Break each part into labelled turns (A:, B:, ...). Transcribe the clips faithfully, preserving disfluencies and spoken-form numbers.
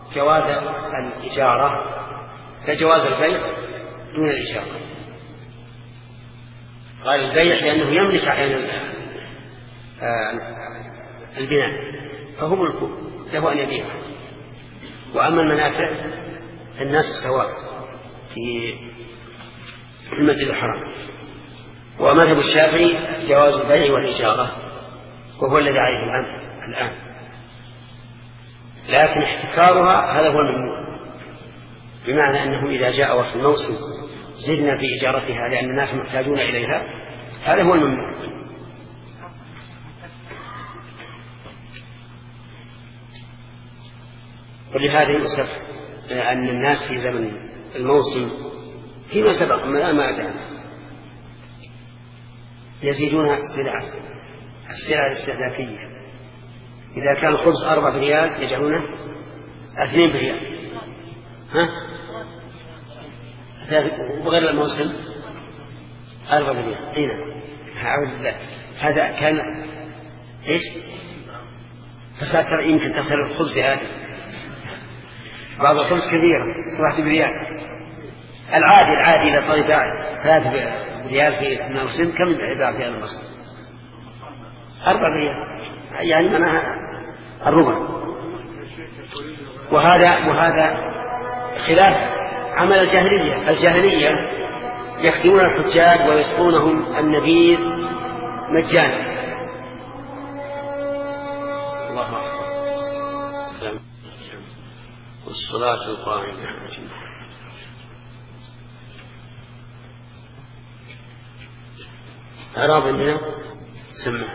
A: جواز الإجارة كجواز البيع دون الإجارة. قال البيع لأنه يملك عين البناء فهو ملكه له أن يبيعه. وأما المنافع الناس سواء في المسجد الحرام. ومذهب الشافعي جواز البيع والإجارة وهو الذي عليه الأمر الآن، لكن احتكارها هذا هو الممنوع، بمعنى أنه إذا جاء وقت الموسم زدنا في إجارتها لأن الناس محتاجون إليها، هذا هو الممنوع. ولهذا يؤسف أن الناس في زمن الموسم فيما سبق ما ما يزيدون السلع السلع الاستهلاكية. إذا كان الخبز أربعة بريال يجعلونه اثنين بريال، ها؟ وغير الموسم أربعة بريال. هنا هذا كان إيش؟ فساتر يمكن تخسر الخبز هذا، بعض الخبز كثيرة واحد بريال. العادي العادي إذا صار يباع ثلاثة بريال في الموسم كم يباع في الموسم؟ أربعة بريال، يعني منها الربع. وهذا وهذا خلاف عمل الجاهلية. الجاهلية يخدمون الحجاج ويسقونهم النبيذ مجانا. الله أكبر. والصلاة القائمة أعراب عندنا سمع.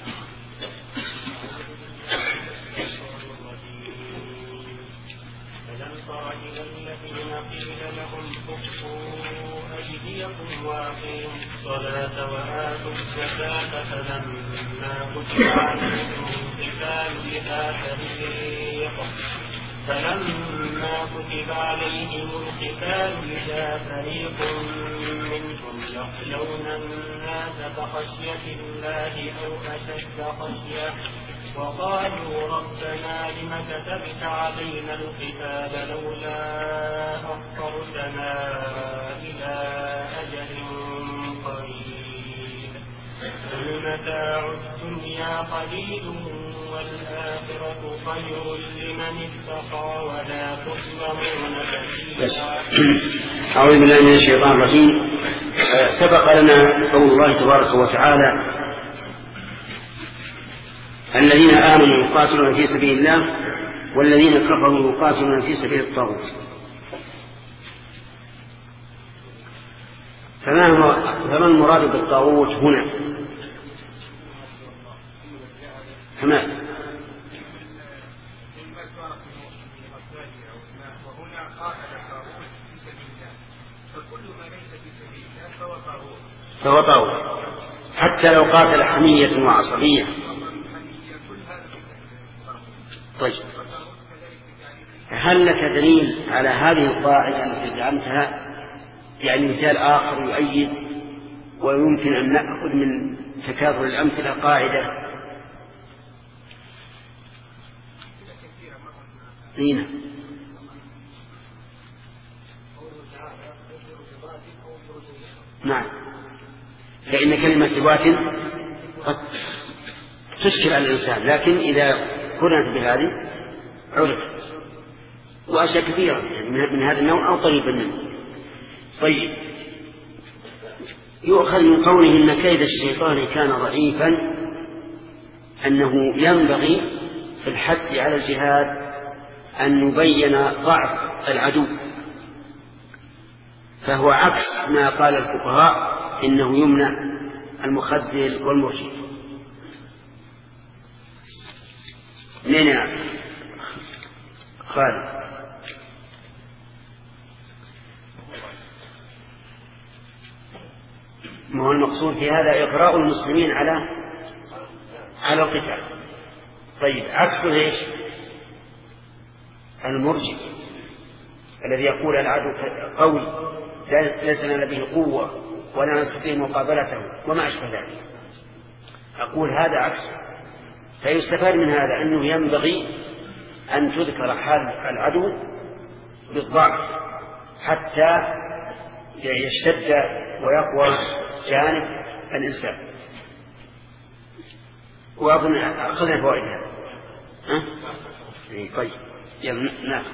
B: فلم تر إلى الذين قيل لهم كفوا أيديكم وأقيموا الصلاة وآتوا الزكاة فلما كتب عليهم القتال إذا فريق فلما كتب عليهم القتال إذا فريق منهم يخشون الناس كخشية الله أو أشد خشية وقالوا ربنا لم كتبت علينا القتال لولا أخرتنا إلى أجل قريب قل متاع الدنيا قليل والآخرة خير لمن اتقى ولا تظلمون فتيلا.
A: أعوذ بالله من الشيطان الرجيم. سبق لنا قول الله تبارك وتعالى الذين آمنوا يقاتلون في سبيل الله والذين كفروا يقاتلون في سبيل الطاغوت. فما المراد بالطاغوت هنا؟ كما فهو طاغوت حتى لو قاتل حمية وعصبية. طيب هل لك دليل على هذه القاعدة التي زعمتها؟ يعني مثال آخر يؤيد ويمكن أن نأخذ من تكاثر الأمثلة قاعدة. هنا نعم، فإن كلمة ثبات قد تشكل على الإنسان، لكن إذا قرنت بهذه عرفت. وأشياء كثيرة من هذا النوع أو قريبا منه. طيب يؤخذ من قوله إن كيد الشيطان كان ضعيفا أنه ينبغي في الحث على الجهاد أن نبين ضعف العدو، فهو عكس ما قال الفقهاء إنه يمنع المخذل والمرشد. منين يا خالد؟ ما هو المقصود في هذا إغراء المسلمين على على القتال. طيب عكسه ايش؟ المرجئ الذي يقول العدو قوي ليس لنا به قوة ولا نستطيع مقابلته وما أشبه ذلك. أقول هذا عكسه. فيستفاد من هذا أنه ينبغي أن تذكر حال العدو بالضعف حتى يشتد ويقوى جانب الإنسان. وأظن أخذنا فوائدها. ها؟ طيب يلا ناخذ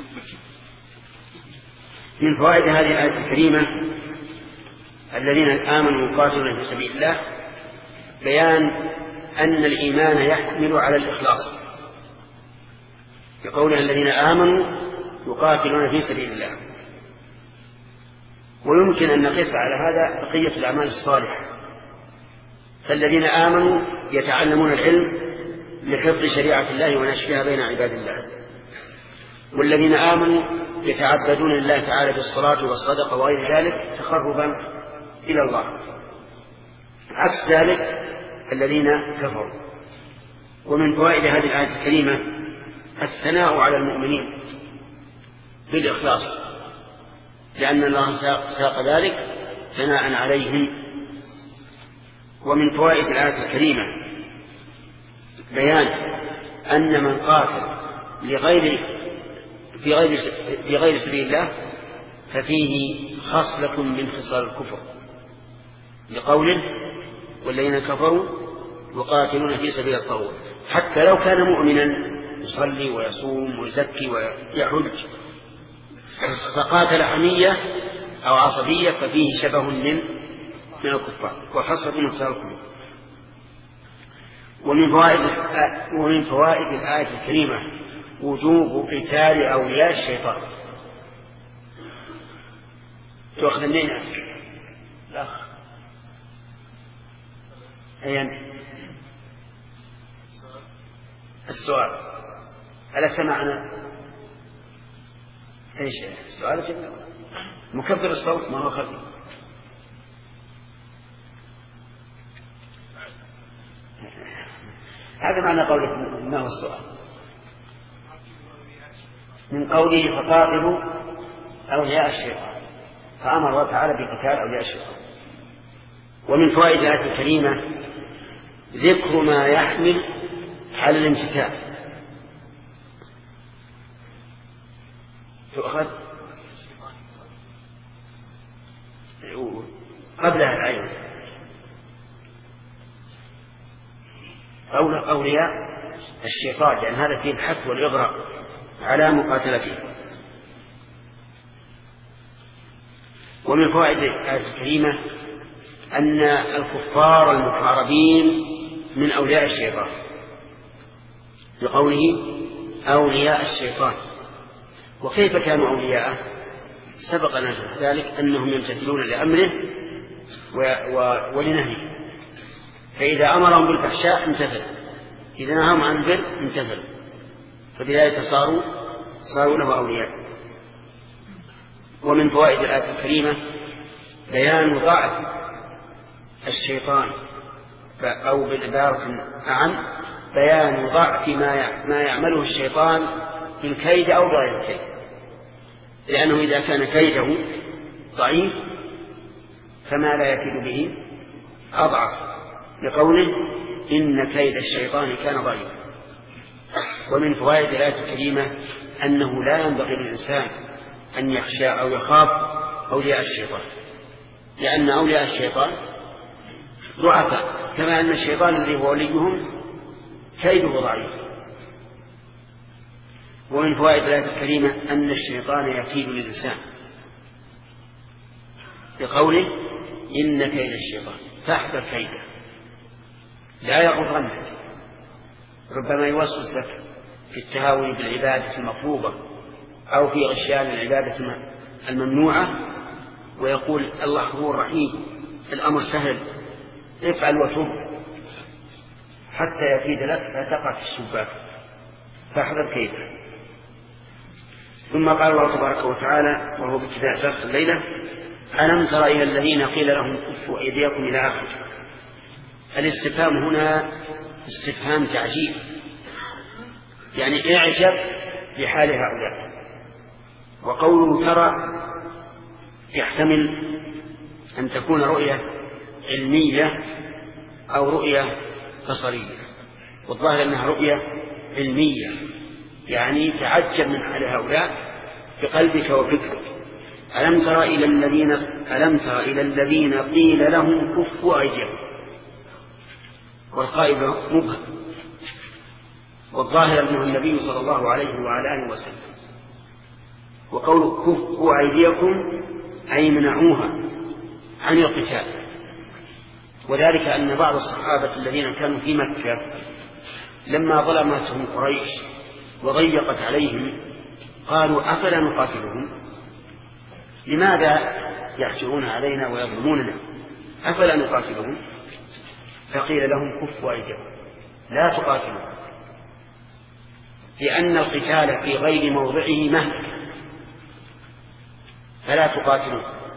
A: من فوائد هذه الآية الكريمة: الذين آمنوا يقاتلون في سبيل الله، بيان أن الإيمان يحمل على الإخلاص، بقولها الذين آمنوا يقاتلون في سبيل الله. ويمكن أن نقيس على هذا بقية الأعمال الصالحة، فالذين آمنوا يتعلمون العلم لحفظ شريعة الله ونشرها بين عباد الله، والذين آمنوا يتعبدون لله تعالى بالصلاة والصدقة وغير ذلك تقربا إلى الله، عكس ذلك الذين كفروا. ومن فوائد هذه الآية الكريمة الثناء على المؤمنين بالإخلاص، لأن الله ساق ذلك ثناء عليهم. ومن فوائد الآية الكريمة بيان أن من قاتل لغير في غير في غير سبيل الله ففيه خصلة من خصال الكفر، لقوله والذين كفروا يقاتلون في سبيل الطاغوت، حتى لو كان مؤمنا يصلي ويصوم ويزكي ويحج فقاتل حمية أو عصبية ففيه شبه من من الكفار وخصلة من خصال الكفر. ومن فوائد ومن فوائد الآية الكريمة وجوب قتال أولياء الشيطان. تأخذ منين؟ لا أين السؤال؟ ألا سمعنا ايش السؤال؟ جدا مكبر الصوت ما هو خفي. هذا معنى قوله ما هو السؤال؟ من قوله فقاتلوا أولياء الشيطان، فأمر الله تعالى بقتال أولياء الشيطان. ومن فوائد الآية الكريمة ذكر ما يحمل على الامتثال. تؤخذ قبلها الآية أولياء الشيطان، لأن هذا فيه الحث والإغراء على مقاتلته. ومن فوائد الآية الكريمة أن الكفار المحاربين من أولياء الشيطان، بقوله أولياء الشيطان. وكيف كانوا أولياءه؟ سبق لنا ذلك أنهم يمتثلون لأمره ولنهيه، فإذا أمرهم بالفحشاء امتثلوا، إذا نهاهم عن البر امتثلوا، فبذلك صاروا صاروا له أولياء. ومن فوائد الآية الكريمة بيان ضعف الشيطان، أو بالعبارة أعم بيان ضعف ما يعمله الشيطان في الكيد أو غير الكيد، لأنه إذا كان كيده ضعيف فما لا يكيد به أضعف، لقوله إن كيد الشيطان كان ضعيفا. ومن فوائد الآية الكريمة أنه لا ينبغي للإنسان أن يخشى أو يخاف أولياء الشيطان، لأن أولياء الشيطان ضعفاء، كما أن الشيطان الذي هو وليهم كيده ضعيف. ومن فوائد الآية الكريمة أن الشيطان يكيد للإنسان، لقوله إن كيد الشيطان فاحذر كيده، لا يغرنك، ربما يوسوس لك في التهاون بالعبادة المفروضة أو في غشيان العبادة الممنوعة، ويقول الله هو الرحيم الأمر سهل افعل وتب، حتى يكيد لك فتقع في الشباك، فاحذر كيده. ثم قال الله تبارك وتعالى وهو بابتداء درس الليلة: ألم تر إلى الذين قيل لهم كفوا أيديكم إلى آخره. الاستفهام هنا استفهام تعجيب، يعني اعجب بحال هؤلاء. وقوله ترى يحتمل أن تكون رؤية علمية أو رؤية بصرية، والظاهر أنها رؤية علمية، يعني تعجب من حال هؤلاء بقلبك وفكرك. ألم تر إلى الذين ألم تر إلى الذين قيل لهم كفوا أيديكم، والقائل مبهم، والظاهر أنه النبي صلى الله عليه وعلى آله وسلم. وقول كفوا أيديكم أي منعوها عن القتال، وذلك أن بعض الصحابة الذين كانوا في مكة لما ظلمتهم قريش وضيقت عليهم قالوا أفلا نقاتلهم، لماذا يحجرون علينا ويظلموننا، أفلا نقاتلهم؟ فقيل لهم كفوا أيديكم لا تقاتلوا، لأن القتال في غير موضعه مهلك، فلا تقاتلوا،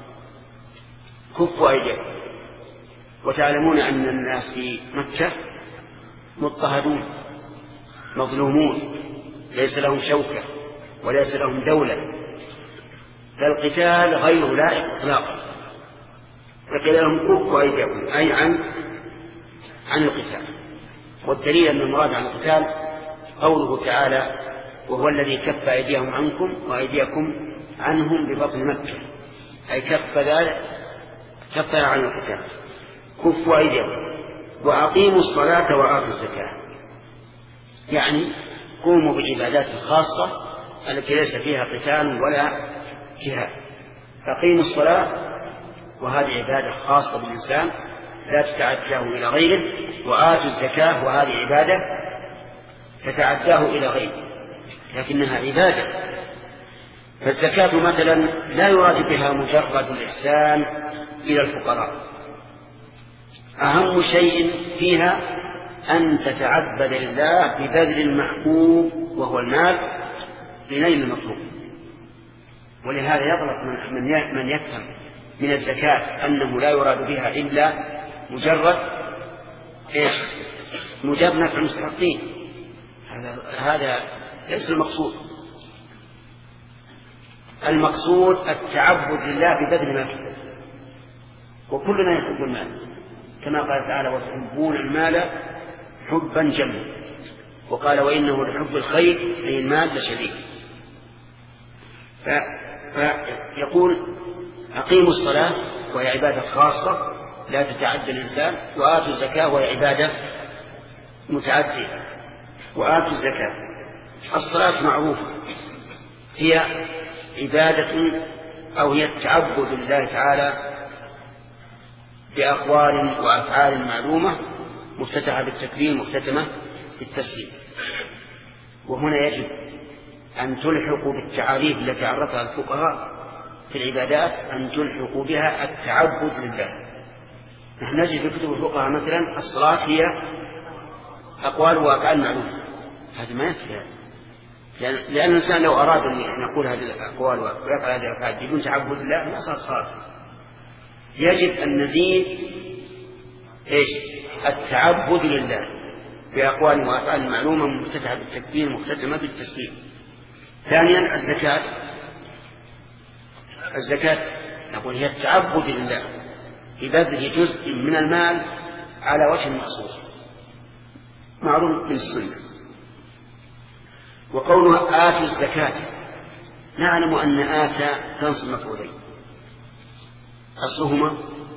A: كفوا أيديكم. وتعلمون أن الناس في مكة مضطهدون مظلومون، ليس لهم شوكة وليس لهم دولة، فالقتال غير لائق إطلاقا. فقيل لهم كفوا أيديكم أي عن عن القتال. والدليل أن المراد عن القتال قوله تعالى وهو الذي كف أيديهم عنكم وأيديكم عنهم ببطن مكة، أي كف ذلك كف عن القتال. كفوا أيديكم وأقيموا الصلاة وآتوا الزكاة، يعني قوموا بالعبادات الخاصة التي ليس فيها قتال ولا جهاد. أقيموا الصلاة وهذه عبادة خاصة بالإنسان لا تتعداه إلى غيره، وآتوا الزكاة وهذه عبادة تتعداه إلى غيره لكنها عبادة. فالزكاة مثلا لا يراد بها مجرد الإحسان إلى الفقراء، أهم شيء فيها أن تتعبد لله ببذل المحبوب وهو المال لنيل المطلوب. ولهذا يغلط من من يفهم من الزكاة أنه لا يراد بها إلا مجرد إيش؟ مجرد نفع المستحقين. هذا هذا ليس المقصود. المقصود التعبد لله ببذل المال، وكلنا يحب المال كما قال تعالى وتحبون المال حبا جما، وقال وإنه لحب الخير أي المال لشديد. فيقول أقيموا الصلاة وهي عبادة خاصة لا تتعدى الإنسان، وآتوا الزكاة وهي عبادة متعدية. وآتوا الزكاة، الصلاة معروفة هي عبادة أو هي التعبد لله تعالى بأقوال وأفعال معلومة مفتتحة بالتكبير مختتمة بالتسليم. وهنا يجب أن تلحقوا بالتعاريف التي عرفها الفقهاء في العبادات، أن تلحقوا بها التعبد لله. نحن نجد في كتب الفقهاء مثلا الصلاة هي أقوال وأفعال معلومة، هذا ما يكفي، لأن, لأن الإنسان لو أراد أن يقول هذه الأقوال ويفعل هذه الأفعال بدون تعبد لله ما صار صلاة. يجب أن نزيد إيش؟ التعبد لله بأقوال وأفعال معلومة مفتتحة بالتكبير مختتمة بالتسليم. ثانيا الزكاة، الزكاة نقول هي التعبد لله ببذل جزء من المال على وجه مخصوص معروف بالسنة. وقولها آتوا الزكاة، نعلم أن آتى تنصب مفعولين، أصلهما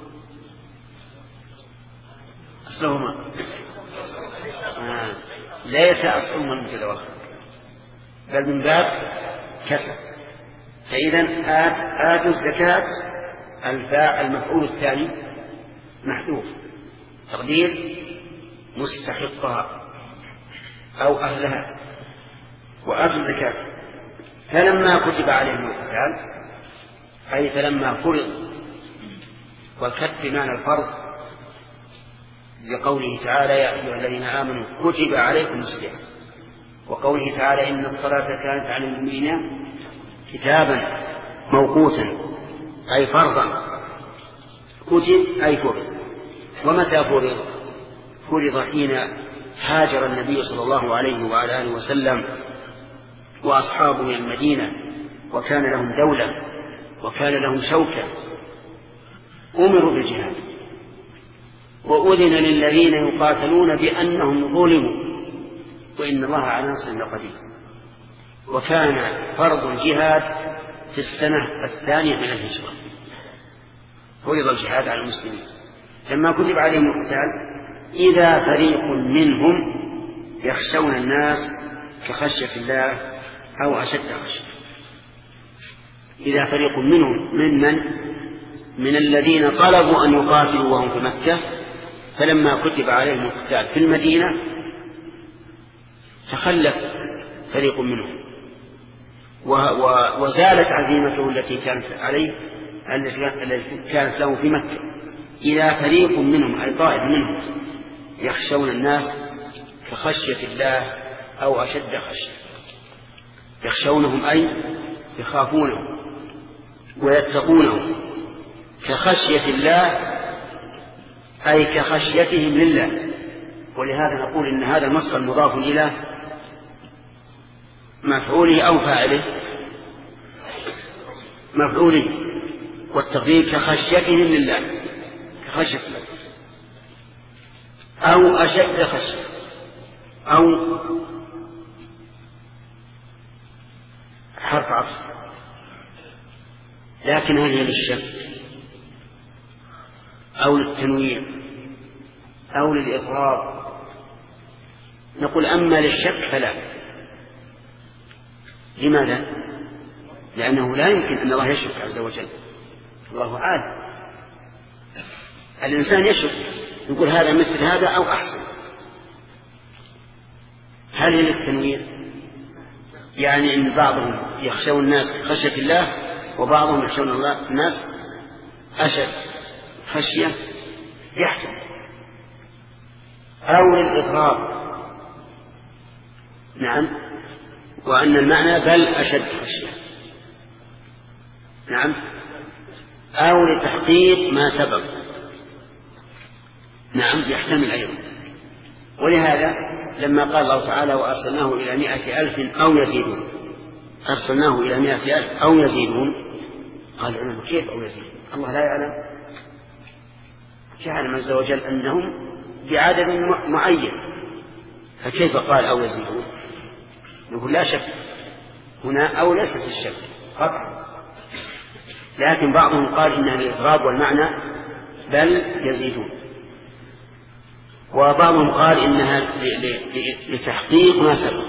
A: أصلهما آه. ليس أصلهما المبتدأ والخبر بل من باب كسر. فإذا آت آتوا الزكاة الفاعل المفعول الثاني محذوف تقدير مستحقها أو أهلها. وآتوا الزكاة فلما كتب عليهم القتال أي فلما فرض، والكتب بمعنى الفرض لقوله تعالى يا أيها الذين آمنوا كتب عليكم الصيام، وقوله تعالى إن الصلاة كانت على المؤمنين كتابا موقوتا أي فرضا، كتب أي فرض. ومتى فرض؟ فرض حين هاجر النبي صلى الله عليه وعلى آله وسلم وأصحابه إلى المدينة وكان لهم دولة وكان لهم شوكة، أمروا بالجهاد وأذن للذين يقاتلون بأنهم ظلموا وإن الله على نصرهم لقدير. وكان فرض الجهاد في السنة الثانية من الهجرة، فرض الجهاد على المسلمين لما كتب عليهم القتال. إذا فريق منهم يخشون الناس كخشية الله أو أشد خشية. إذا فريق منهم من من من الذين طلبوا أن يقاتلوا وهم في مكة، فلما كتب عليهم القتال في المدينة تخلف فريق منهم وزالت عزيمته التي كانت عليه التي كانت له في مكة. إذا فريق منهم أي طائف منهم يخشون الناس كخشية الله أو أشد خشية. يخشونهم أي يخافونهم ويتقونهم، كخشية الله أي كخشيتهم لله. ولهذا نقول إن هذا المصدر مضاف إلى مفعوله أو فاعله، مفعوله، والتقدير كخشيتهم لله، كخشية الله أو أشد خشية، أو حرف عطف، لكن هل هي للشك أو للتنويع أو للإضراب؟ نقول أما للشك فلا. لماذا؟ لأنه لا يمكن أن الله يشك عز وجل، الله عالم. الإنسان يشك يقول هذا مثل هذا أو أحسن. هل هي للتنويع؟ يعني إن بعضهم يخشون الناس خشية الله وبعضهم يخشون الله الناس أشد خشية، يحكم. أو للإضراب، نعم، وأن المعنى بل أشد خشية، نعم، أو لتحقيق ما سبق، نعم، يحتمل أيضا. ولهذا لما قال الله تعالى وأرسلناه إلى مائة ألف أو يزيدون، أرسلناه إلى مائة ألف أو يزيدون، قال العلماء كيف أو يزيدون؟ الله لا يعلم، يعلم عز وجل أنهم بعدد معين، فكيف قال أو يزيدون؟ نقول لا شك هنا أو ليست الشك قطعا، لكن بعضهم قال إنها الإضراب والمعنى بل يزيدون، وبعضهم قال إنها لتحقيق ما سبق،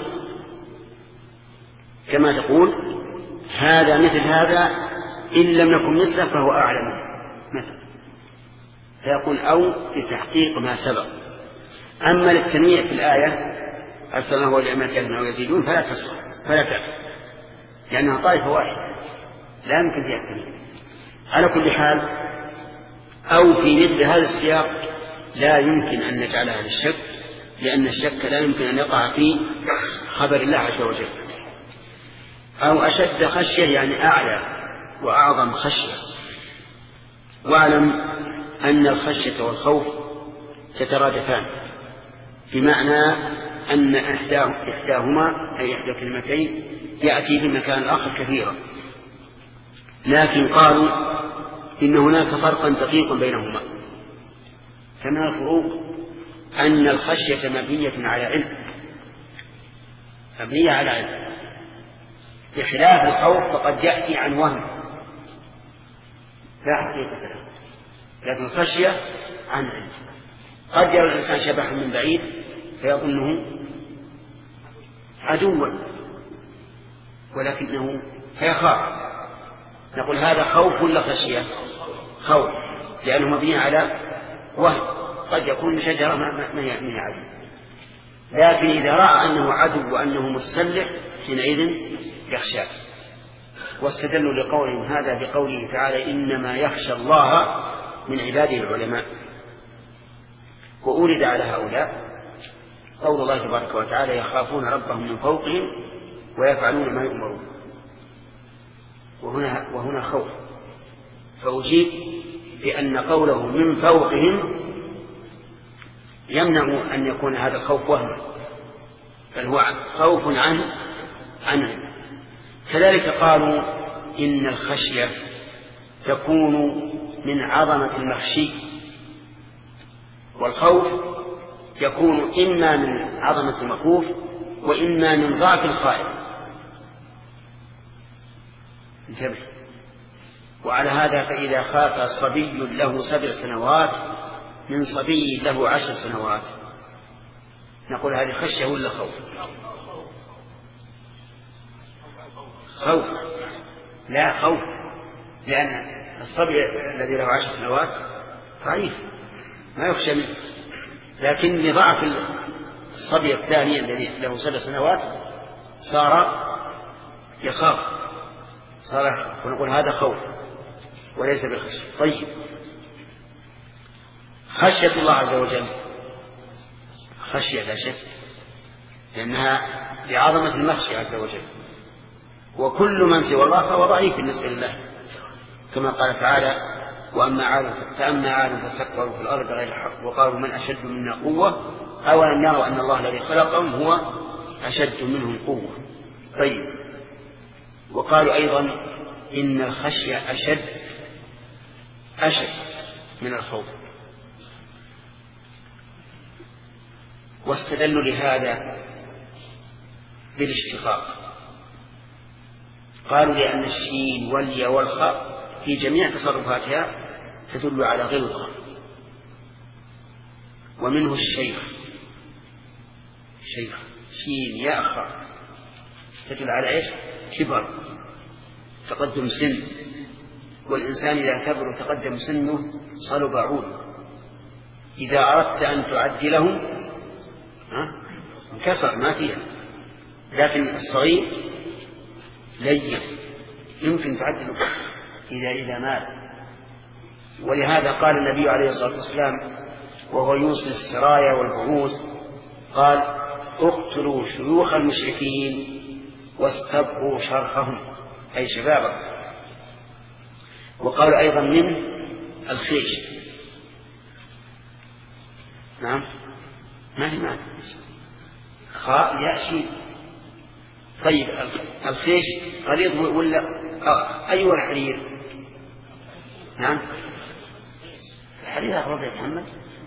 A: كما تقول هذا مثل هذا إن لم نكن مثله فهو أعلم مثل، فيقول أو لتحقيق ما سبق. أما للتنويع في الآية أرسلناه إلى مائة ألف أو يزيدون فلا تصح، فلا تأتي، لأنها طائفة واحدة لا يمكن فيها التنويع. على كل حال أو في مثل هذا السياق لا يمكن أن نجعلها للشك، لأن الشك لا يمكن أن يقع في خبر الله عز وجل. أو أشد خشية يعني أعلى وأعظم خشية. واعلم أن الخشية والخوف تترادفان، بمعنى أن إحداهما أي إحدى كلمتين يأتي في مكان آخر كثيرا، لكن قالوا إن هناك فرقا دقيقا بينهما. كما الفروق أن الخشية مبنية على علم، مبنية على علم، بخلاف الخوف فقد يأتي عن وهم لا حقيقة له، لكن الخشية عن علم. قد يرى الإنسان شبحا من بعيد فيظنه عدوا ولكنه فيخاف، نقول هذا خوف ولا خشية؟ خوف، لأنه مبني على وهم، قد يكون شجرة ما هي عدو، لكن إذا رأى أنه عدو وأنه متسلح حينئذ يخشى. واستدلوا لقولهم هذا بقوله تعالى إنما يخشى الله من عباده العلماء. وأورد على هؤلاء قول الله تبارك وتعالى يخافون ربهم من فوقهم ويفعلون ما يؤمرون، وهنا, وهنا خوف، فأجيب بأن قوله من فوقهم يمنع أن يكون هذا الخوف وهما، بل هو خوف عنه عنه. كذلك قالوا إن الخشية تكون من عظمة المخشي، والخوف يكون إما من عظمة المخوف وإما من ضعف الخائف. انتبه. وعلى هذا فإذا خاف صبي له سبع سنوات من صبي له عشر سنوات نقول هذه خشية ولا خوف؟ خوف. لا خوف، لأن الصبي الذي له عشر سنوات ضعيف ما يخشى منه، لكن لضعف الصبي الثاني الذي له سبع سنوات صار يخاف، صار يخاف، ونقول هذا خوف وليس بالخشية. طيب، خشية الله عز وجل خشية لا شك، لأنها لعظمة المخشى عز وجل، وكل من سوى الله فهو ضعيف بالنسبة لله، كما قال تعالى: وأما عاد فأما عاد فاستكبروا في الأرض بغير الحق وقالوا من أشد منا قوة أولم يروا أن الله الذي خلقهم هو أشد منهم قوة. طيب، وقالوا أيضا إن الخشية أشد أشد من الخوف، واستدلوا لهذا بالاشتقاق، قالوا لأن الشين والياء والخاء في جميع تصرفاتها تدل على غلظة، ومنه الشيخ، شيخ شين ياء خاء تدل على إيش؟ كبر، تقدم سن، والإنسان إذا كبر وتقدم سنه صلب عوده، إذا أردت أن تعدله انكسر ما فيها، لكن الصغير لين يمكن تعدله إذا إذا مات. ولهذا قال النبي عليه الصلاة والسلام وهو يوصي السرايا والبعوث، قال: اقتلوا شيوخ المشركين واستبقوا شرخهم، أي شبابهم. وقالوا أيضا من الخيش، نعم ما هي مات خاء يأشي. طيب، الخيش غليظ ولا آه. أيوة الحرير؟ نعم الحرير أخلص يا محمد.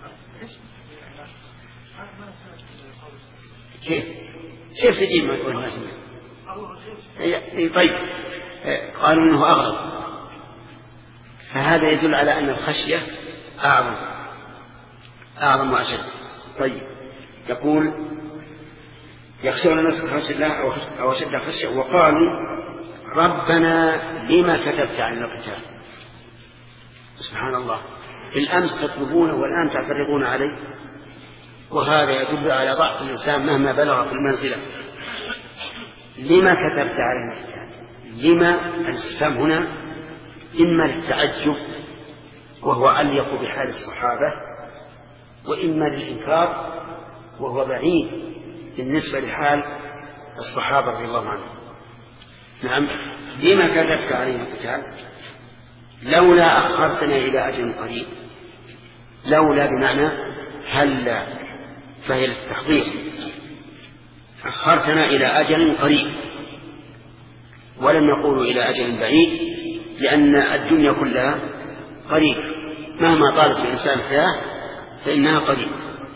A: كيف كيف تجيب ما يقول ما سمع؟ طيب، قالوا إنه أغلظ، فهذا يدل على أن الخشية أعظم أعظم وأشد. طيب، يقول: يخشون الناس خشية الله أو أشد خشية، وقالوا: ربنا لما كتبت علينا القتال؟ سبحان الله، بالأمس تطلبونه والآن تعترضون عليه، وهذا يدل على ضعف الإنسان مهما بلغ في المنزلة. لما كتبت علينا القتال؟ لما الاستفهام هنا إما للتعجب وهو أليق بحال الصحابة، وإما للإنكار وهو بعيد بالنسبة لحال الصحابة رضي الله عنهم. نعم، لما كتبت علينا القتال؟ لولا أخرتنا إلى أجل قريب. لولا بمعنى هلا، فهي للتحضير، أخرتنا إلى أجل قريب، ولم يقولوا إلى أجل بعيد، لأن الدنيا كلها قريب، مهما طالت الإنسان الحياة فإنها قريب.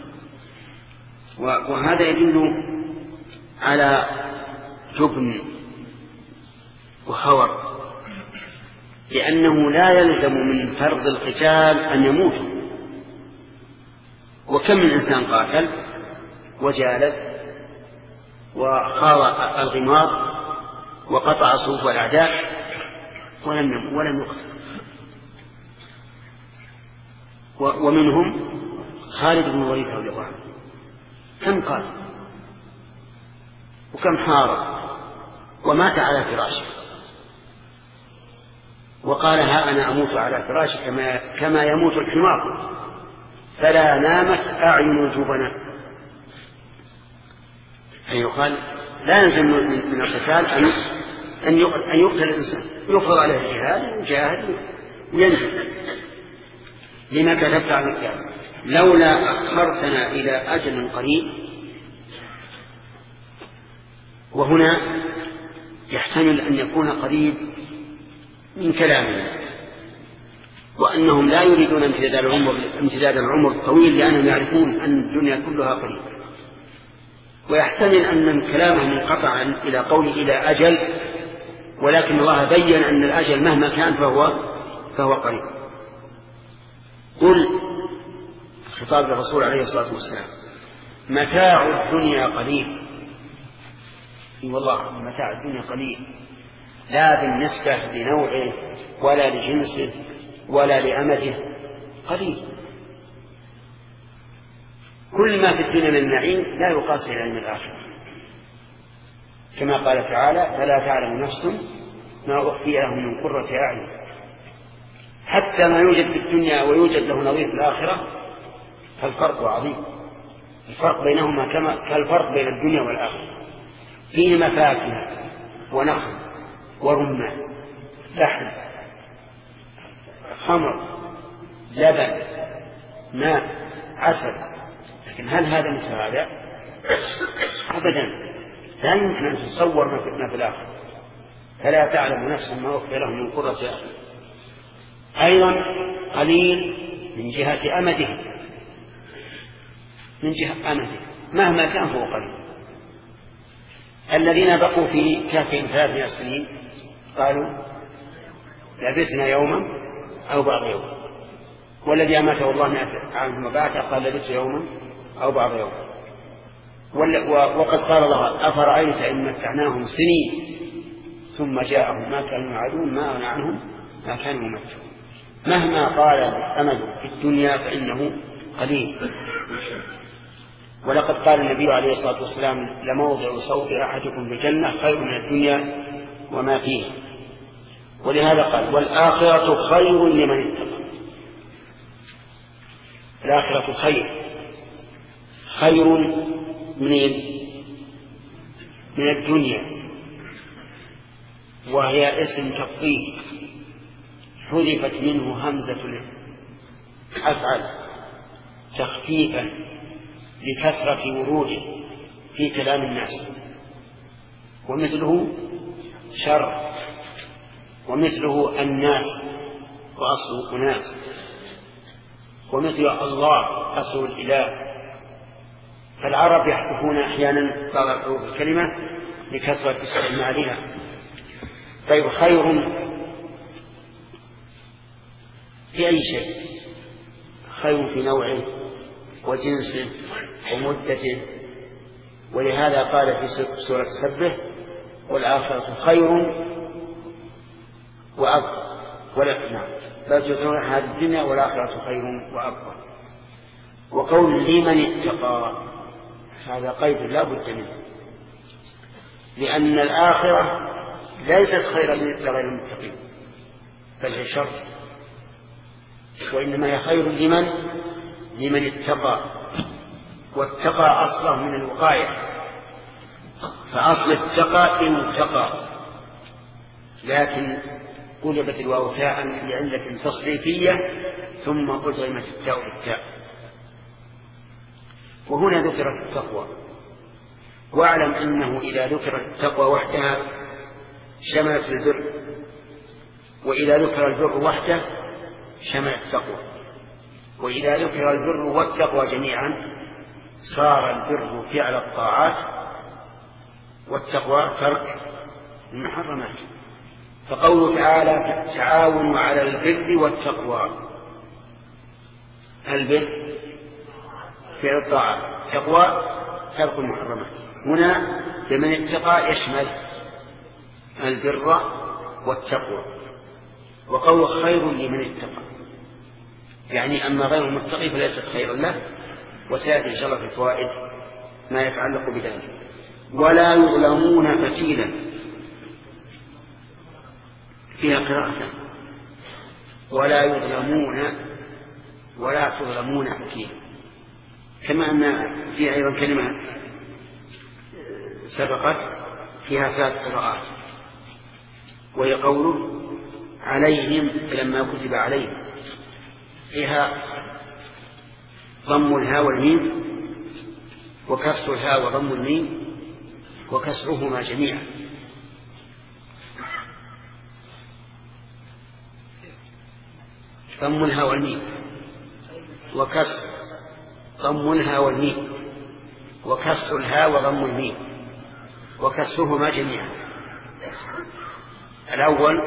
A: وهذا يدل على جبن وخور، لأنه لا يلزم من فرض القتال أن يموتوا، وكم من إنسان قاتل وجالد وخاض الغمار وقطع صفوف الأعداء ولم ولم يقتل. ومنهم خالد بن الوليد رضي الله عنه، كم قاتل وكم حارب ومات على فراشه، وقال: ها أنا أموت على فراشي كما, كما يموت الحمار، فلا نامت أعين الجبناء. أي يقال لا يلزم من القتال أن أن يقتل الإنسان، يفرض عليه الجهاد ويجاهد وينهي. لما كتبت على القتال؟ لولا أخرتنا إلى أجل قريب. وهنا يحتمل أن يكون قريب من كلامنا، وأنهم لا يريدون امتداد العمر امتداد العمر الطويل، لأنهم يعرفون أن الدنيا كلها قريب. ويحتمل أن من كلامهم منقطعا إلى قول إلى أجل ولكن الله بين أن الأجل مهما كان فهو فهو قريب. قل خطاب الرسول عليه الصلاة والسلام متاع الدنيا قليل. والله متاع الدنيا قليل، لا بالنسبة لنوعه ولا لجنسه ولا لأمده، قليل. كل ما في الدنيا من النعيم لا يقاس إلى علم الآخرة، كما قال تعالى فلا تعلم نفس ما أخفي لهم من قرة أعين. حتى ما يوجد في الدنيا ويوجد له نظير في الآخرة فالفرق عظيم. الفرق بينهما كما كالفرق بين الدنيا والآخرة. فيهما فاكهة ونخل ورمان لحم خمر لبن ماء عسل، لكن هل هذا مثل هذا؟ أبدا، لا يمكن أن تصور ما في الآخرة. فلا تعلم نفس ما أخفي لهم من قرة أعين. أيضا قليل من جهة أمده، من جهة أمده مهما كان فهو قليل. الذين بقوا في كهفهم ثلاثمائة سنين قالوا لبثنا يوما أو بعض يوم، والذي أماته الله مئة عام ثم بعثه قال لبثت يوما أو بعض يوم. وقد قال الله أفرأيت إن متعناهم سنين ثم جاءهم ما كانوا يعدون ما أغنى عنهم ما كانوا يمتعون. مهما طال الأمد في الدنيا فإنه قليل. ولقد قال النبي عليه الصلاة والسلام لموضع صوت أحدكم بالجنة خير من الدنيا وما فيها. ولهذا قال والآخرة خير لمن اتقى. الآخرة خير، خير من من الدنيا، وهي اسم تفضيل حذفت منه همزة الأفعل تخفيفا لكثرة وروده في كلام الناس. ومثله شر، ومثله الناس وأصل أناس، ومثل الله أصل الإله. فالعرب يحذفون أحيانا بعض الحروف الكلمة لكثرة استعمالها. طيب خير في أي شيء، خير في نوعه وجنسه ومدته. ولهذا قال في سورة سبه والآخرة خير وأبقى. ولا نعم بل تؤثرون هذه الدنيا والآخرة خير وأبقى. وقول لمن اتقى هذا قيد لا بد منه، لأن الآخرة ليست خيرا لغير المتقين بل هي شر، وإنما هي خير لمن لمن اتقى. واتقى أصله من الوقاية، فأصل اتقى إن اتقى، لكن قلبت الواو تاء لعلة تصريفية ثم أدغمت التاء بالتاء. وهنا ذكرت التقوى. واعلم أنه إذا ذكرت التقوى وحدها شملت البر، وإذا ذكر البر وحده شملت التقوى، وإذا ذكر البر والتقوى جميعا صار البر فعل الطاعات والتقوى ترك المحرمات. فقوله تعالى تعاونوا على البر والتقوى، البر فعل الطاعات، التقوى ترك المحرمات. هنا لمن اتقى يشمل البر والتقوى. وقول خير لمن اتقى يعني أما غير المتقي فليست خيرا له، وسيأتي إن شاء الله في الفوائد ما يتعلق بذلك. ولا يظلمون فتيلا فيها قراءة ولا يظلمون ولا تظلمون فتيلا، كما أن في أيضا كلمة سبقت فيها ثلاث قراءات، وهي قوله عليهم لما كتب عليهم، فيها ضم الهاء والميم وكسر الهاء وضم الميم وكسرهما جميعا. ضم الهاء والميم وكسر ضم الهاء والميم وكسر الهاء وضم الميم وكسرهما جميعا. الأول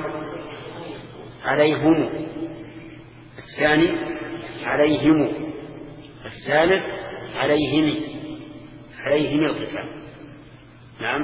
A: عليهم، الثاني عليهم، الثالث عليهم عليهم القتال. نعم.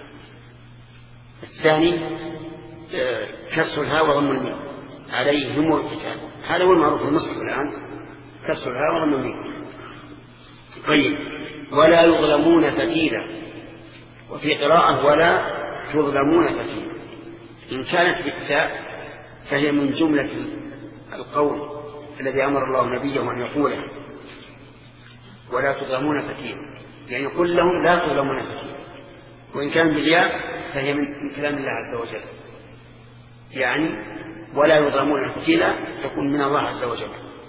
A: الثاني كسر الهاء وضم الميم، عليهم القتال، هذا هو المعروف في مصر الآن، كسر الهاء وضم الميم. طيب. ولا يظلمون فتيلا، وفي قراءة ولا يظلمون فتيلا. إن كانت بالتاء فهي من جملة القول الذي أمر الله نبيه أن يقوله، ولا تظلمون فتيلا، يعني قل لهم لا تظلمون فتيلا. وإن كان بالياء فهي من كلام الله عز وجل، يعني ولا يظلمون فتيلا تكون من الله عز وجل.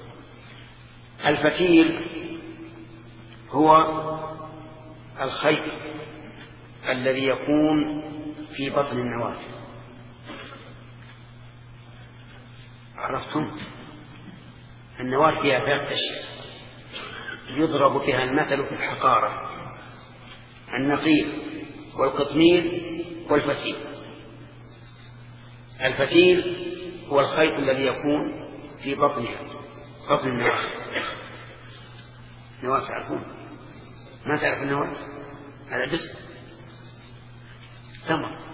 A: الفتيل هو الخيط الذي يكون في بطن النواة، عرفتم؟ النواة فيها ثلاث أشياء يضرب بها المثل في الحقارة: النقير والقطمير والفتيل. الفتيل هو الخيط الذي يكون في بطنها، بطن النواة. نواة تعرفون؟ ما تعرف النواة؟ هذا بس ثمر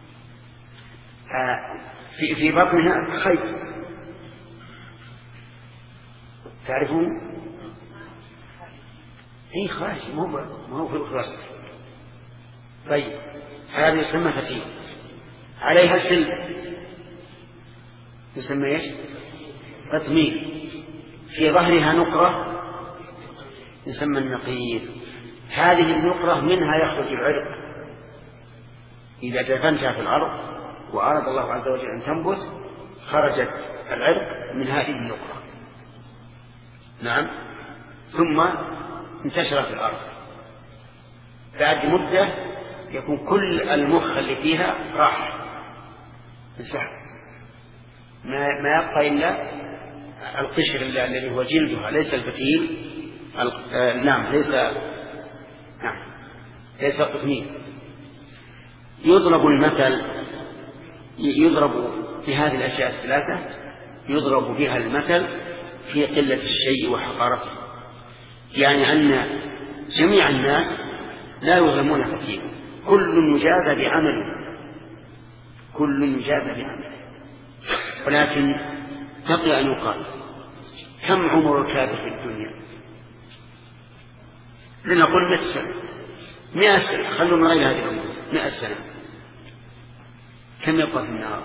A: في في بطنها خيط، تعرفون؟ اي خارج، مو مو في الخلاص. طيب، هذا يسمى فتيل. عليها سلك يسمى ايش؟ قطمير. في ظهرها نقرة يسمى النقير. هذه النقرة منها يخرج العرق، إذا دفنتها في الأرض وأراد الله عز وجل أن تنبت خرجت العرق من هذه النقرة. نعم. ثم انتشرت في الأرض. بعد مدة يكون كل المخ اللي فيها راح انسحب، ما ما يبقى إلا القشر الذي هو جلدها، ليس الفتيل. آه نعم ليس نعم ليس القطمير. يضرب المثل، يضرب في هذه الأشياء الثلاثة يضرب بها المثل في قلة الشيء وحقارته، يعني أن جميع الناس لا يظلمون فتيلا، كل يجازى بعمله، كل يجازى بعمله. ولكن بقي أن يقال: كم عمر الكافر في الدنيا؟ لنقول مئة سنة، مئة سنة، خلوا من غير هذه الأمور، مئة سنة. كم يبقى في النار؟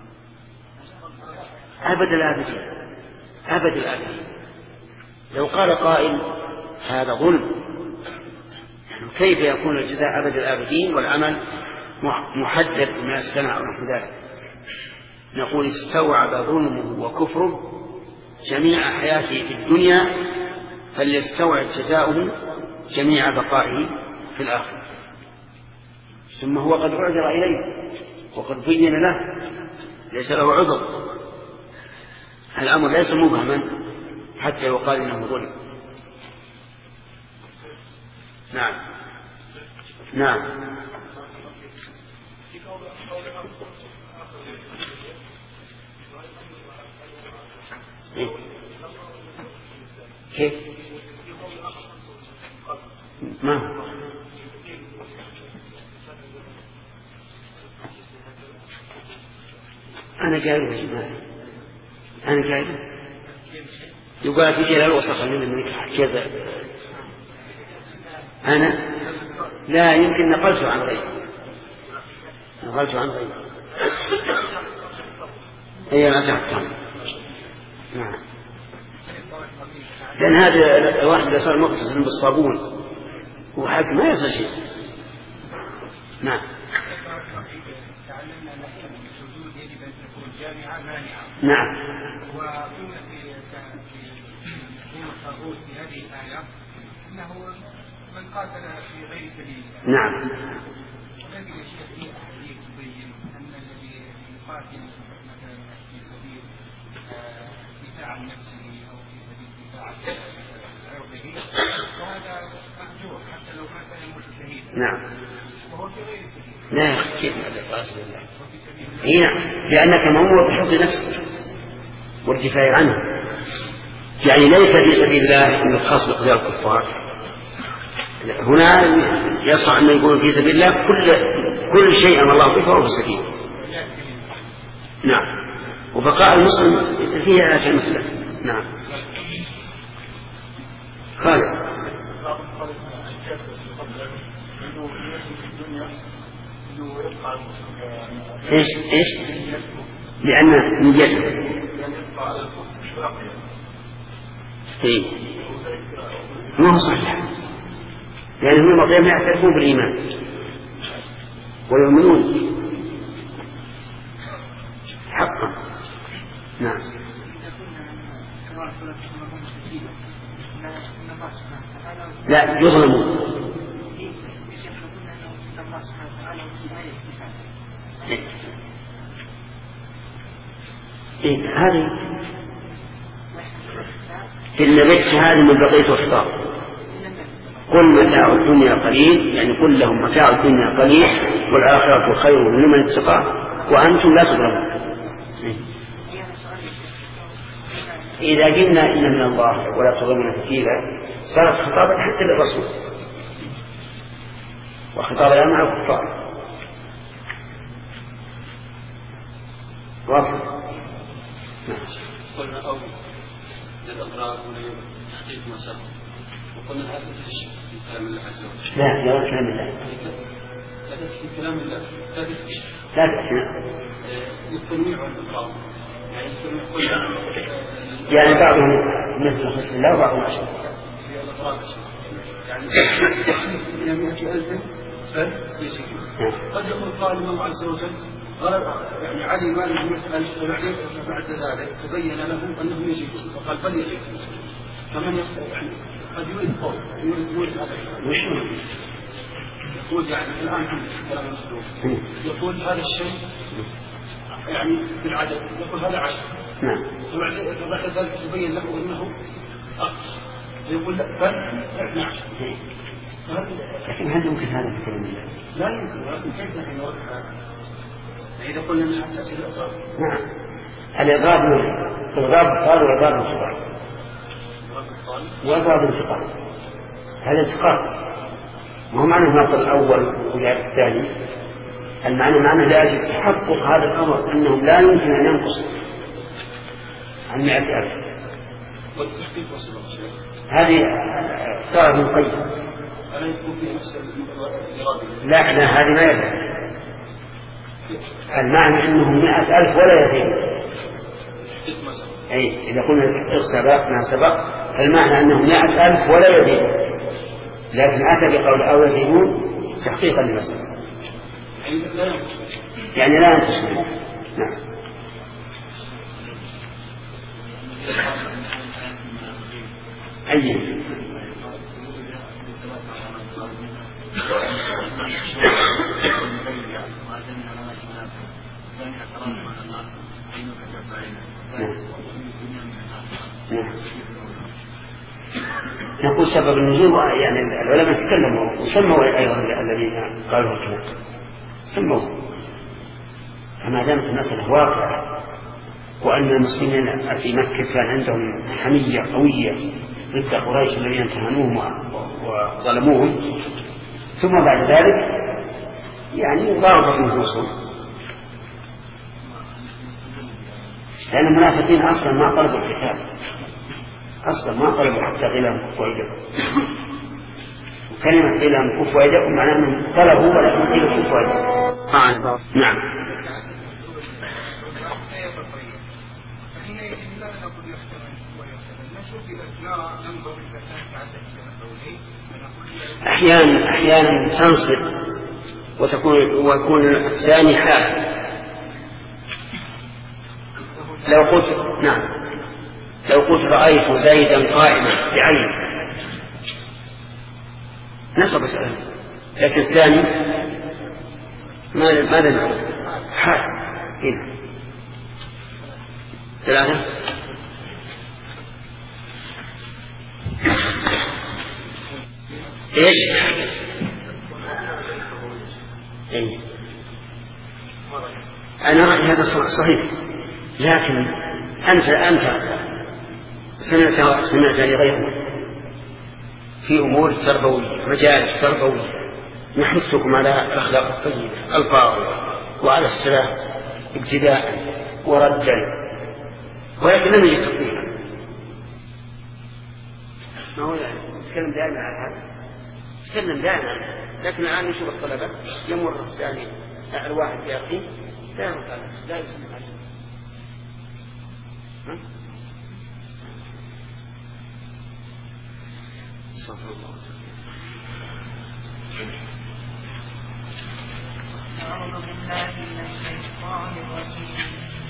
A: أبد الآبدين، أبد الآبدين. لو قال قائل: هذا ظلم، كيف يكون الجزاء أبد الآبدين والعمل محدد من السنة أو نحو ذلك؟ نقول: استوعب ظلمه وكفره جميع حياته في الدنيا، فليستوعب جزاؤه جميع بقائه في الآخرة. ثم هو قد عذر إليه وقد بين له، ليس له عذر. الأمر ليس مبهما حتى يقال إنه ظلم. نعم نعم. إيه؟ كيف؟ ما أنا قايل يا جماعة، أنا قايل يقال في جلال وسخ لنا منك كذا. أنا لا يمكن نقلت عن غيري، نقلت عن غيري. هي ما تحتم. نعم. لأن هذا الواحد إذا صار مغتسل بالصابون وحق ما يصل شيء. نعم. نعم.
C: وقلنا في في الطاغوت في هذه الآية أنه من قاتل في غير سبيل الله.
A: نعم.
C: ولكن الشيخ في أحاديث تبين أن الذي يقاتل مثلا في سبيل دفاع عن نفسه أو في سبيل دفاع عن عرضه، وهذا حتى لو مات يموت شهيدا.
A: نعم.
C: وهو في غير سبيل.
A: لا كيف قاسم الله؟ اي نعم، لأنك مأمور بحفظ نفسك والدفاع عنه. يعني ليس في سبيل الله أن الخاص بقتال الكفار، هنا يصح أن يكون في سبيل الله كل كل شيء أمر الله به فهو في سبيل. نعم. وبقاء المسلم فيه هذه المسألة. نعم. خالد. ايش ايش؟ لأن نيته. اي ما هو صحيح، لأن هم المطيب يعترفون بالإيمان ويؤمنون حقا. نعم. لا يظلمون. إيه هذه في النبت هذه من بقية الخطاب. قل متاع الدنيا قليل، يعني قل لهم متاع الدنيا قليل والآخرة خير لمن اتقى وأنتم لا تظلمون. إذا قلنا إن من الله ولا تظلمون فتيلا صارت خطابا حتى للرسول وخطابا مع الكفار. واضح.
D: قلنا أو للأضرار ولتحقيق مسار، وقلنا هذا في كلام الله عز وجل.
A: لا لا كلام الله.
D: لا في كلام الله لا تكفي.
A: لا تكفي.
D: التنويع والإضرار يعني التنويع قلنا
A: يعني بعضهم مثل حسن الله وبعضهم عشر.
D: يعني إلى مئة ألف فيسكن. قد يقول قال الله عز وجل قال يعني علي ما له مئة ألف فبعدين بعد ذلك تبين له أنه يزيدون فقال بل يزيدون. فمن يعني قد يريد قول يريد يريد هذا
A: وش
D: يقول يعني الآن كلام المسلوب يقول هذا الشيء يعني بالعدد يقول هذا عشر.
A: نعم.
D: وبعد ذلك تبين له أنه أقصى يقول لا بل اثنا عشر.
A: لكن هل يمكن هذا في كلام الله؟
D: لا يمكن، ولكن كيف نحن نرد هذا؟ إذا قلنا أن هذا تأثير الإضراب.
A: نعم. الإضراب نوع، إضراب الطال وإضراب الانتقال. وإضراب الانتقال هذا انتقال، ما هو معنى النقل الأول والجهة الثاني. المعنى معنى لا يجب تحقق هذا الأمر أنهم لا يمكن أن ينقصوا عن مئة ألف. هذه صار من قيد. لا لا هذه ما يدري. المعنى أنهم مئة ألف ولا يزيد. أي إذا قلنا سبق ما سبق المعنى أنهم مئة ألف ولا يزيد، لكن أتى بقول أو يزيدون تحقيقا لمسألة يعني لا ينقص. نعم. أي نقول سبب النزول يعني العلماء تكلموا وسموا أيضا الذين قالوا الكلام سموا. فما دامت المسألة واقعة وأن المسلمين في مكة كان عندهم حمية قوية ضد قريش الذين تهانوهم وظلموهم، ثم بعد ذلك يعني ضربت نفوسهم، لأن المنافقين أصلا ما طلبوا القتال، أصلا ما طلبوا حتى غلام كف ويدكم. وكلمة غلام كف ويدكم معناه أنهم طلبوا ولكن غلام كف ويدكم. نعم. أحيانا أحيانا تنصب وتكون ويكون الثاني حال. لو قلت نعم لو قلت رأيت زيدا قائما بعين نصب سؤال، لكن الثاني ماذا نقول؟ حال. هنا ثلاثة. إيش؟ إيه؟ أنا رأيي هذا صحيح، لكن أنت أنت سمعت سمعت لغيره في أمور تربوية، مجالس تربوية نحثكم على الأخلاق الطيبة الفاضلة وعلى السلام ابتداء وردا، ولكن لم يجد تطبيقا. ما هو نتكلم دائما عن هذا، نتكلم دائما عن هذا، لكن الآن نشوف الطلبة يمر يعني الواحد يأتي لا يمكن لا يسمع هذا. صلى الله
B: أعوذ بالله من الشيطان الرجيم.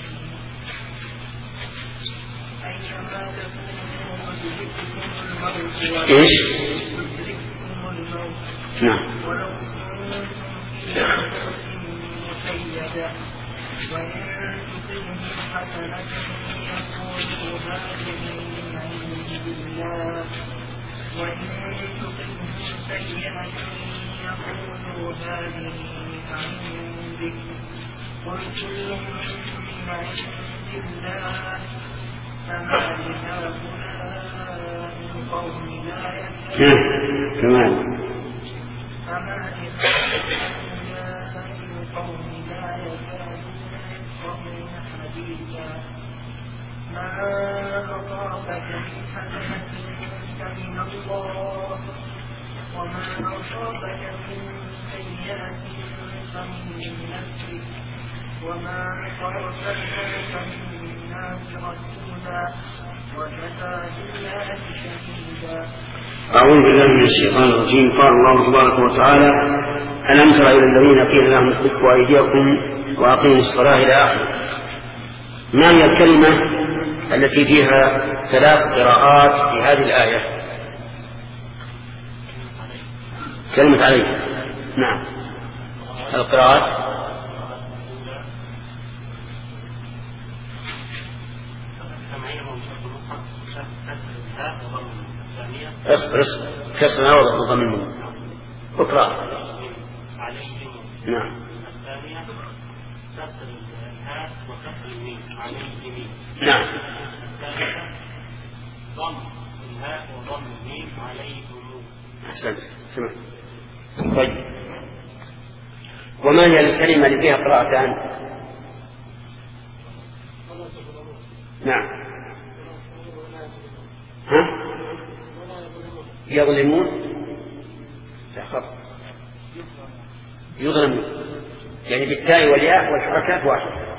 B: أينما تكونوا يدرككم الموت
A: إيش؟
B: يدرككم الموت
A: نعم.
B: ولو كنتم في غرفة مشيدة وإن تصبهم حسنة يقولوا هذه من عند الله وإن تصبهم سيئة يقولوا هذه عندك قل كل من عند الله فما لهؤلاء القوم لا يهتدون فما لهؤلاء القوم لا يكادون يفقهون حديثا ما أصابك من حسنة فمن الله وما أصابك من سيئة فمن نفسك وما أرسلناك من الناس رسولا وكفى بالله شهيدا.
A: أعوذ بالله من الشيطان الرجيم. قال الله تبارك وتعالى: ألم تر إلى الذين قيل لهم كفوا أيديكم وأقيموا الصلاة إلى آخره. ما هي الكلمة التي فيها ثلاث قراءات في هذه الآية؟ كلمة عليه. نعم. القراءات اصبر اصبر كسرنا وضع ضم الميم اقرأ. نعم.
B: الثانية كسر الهاء وكسر الميم عليهم.
A: نعم.
B: الثالثة ضم الهاء وضم الميم عليهم.
A: أحسنت. سمعت. طيب، وما هي الكلمة اللي فيها قراءتان؟ نعم. ها؟ يظلمون لا خط يظلمون يعني بالتاء والياء والحركات واحدة.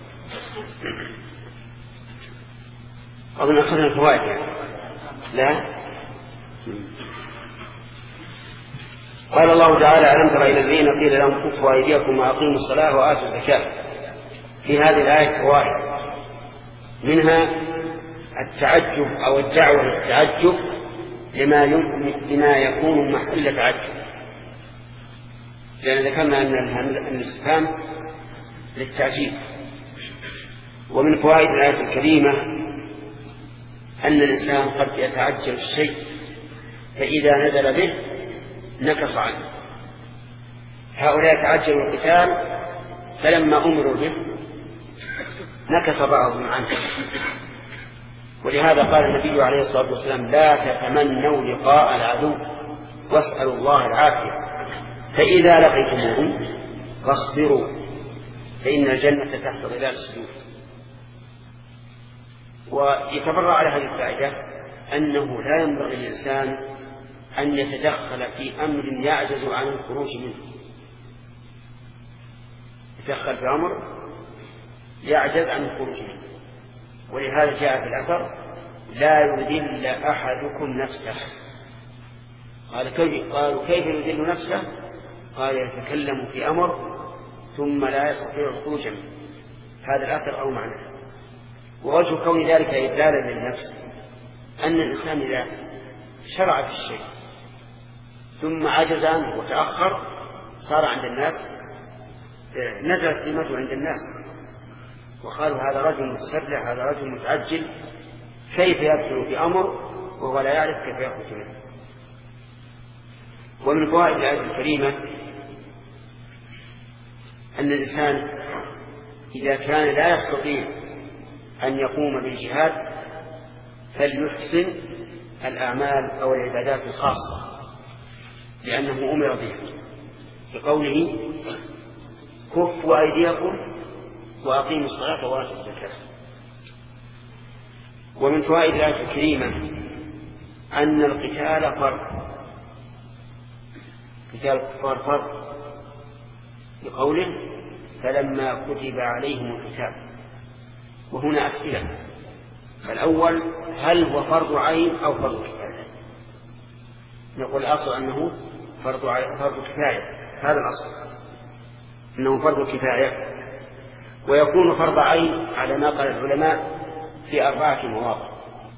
A: أظن أخذنا الفوائد يعني. لا. قال الله تعالى: ألم تر إلى الذين قيل لهم كفوا أيديكم وأقيموا الصلاة وآتوا الزكاة. في هذه الآية فوائد، منها التعجب أو الدعوة للتعجب لما لما يكون محل تعجب، لأن ذكرنا أن الاستفهام للتعجيب. ومن فوائد الآية الكريمة أن الإنسان قد يتعجل الشيء فإذا نزل به نكص عنه. هؤلاء تعجلوا القتال فلما أمروا به نكص بعضهم عنه. ولهذا قال النبي عليه الصلاة والسلام: لا تتمنوا لقاء العدو واسألوا الله العافية، فإذا لقيتموهم فاصبروا فإن الجنة تحت ظلال السيوف. ويتبرع على هذه الفائدة أنه لا ينبغي للإنسان أن يتدخل في أمر يعجز عن الخروج منه. يتدخل في أمر يعجز عن الخروج منه. ولهذا جاء في الأثر: لا يذل أحدكم نفسه. قال كيف؟ قالوا كيف يذل نفسه؟ قال: يتكلم في أمر ثم لا يستطيع الخروج منه. هذا الأثر أو معناه. ووجه كون ذلك إذلالا للنفس أن الإنسان إذا شرع في الشيء ثم عجز عنه وتأخر صار عند الناس نزلت قيمته عند الناس، وقالوا: هذا رجل متسرع، هذا رجل متعجل، كيف يدخل في أمر وهو لا يعرف كيف يخرج منه. ومن فوائد الآية الكريمة أن الإنسان إذا كان لا يستطيع أن يقوم بالجهاد فليحسن الأعمال أو العبادات الخاصة، لأنه أمر بها بقوله كفوا أيديكم وأقيموا الصلاة وآتوا الزكاة. ومن فوائد الآية الكريمة أن القتال فرض، قتال الكفار فرض بقوله فلما كتب عليهم القتال. وهنا أسئلة: الأول هل هو فرض عين أو فرض كفاية؟ نقول الأصل أنه فرض فرض كفاية، هذا الأصل أنه فرض كفاية، ويكون فرض عين على ما قال العلماء في أربعة مواضع.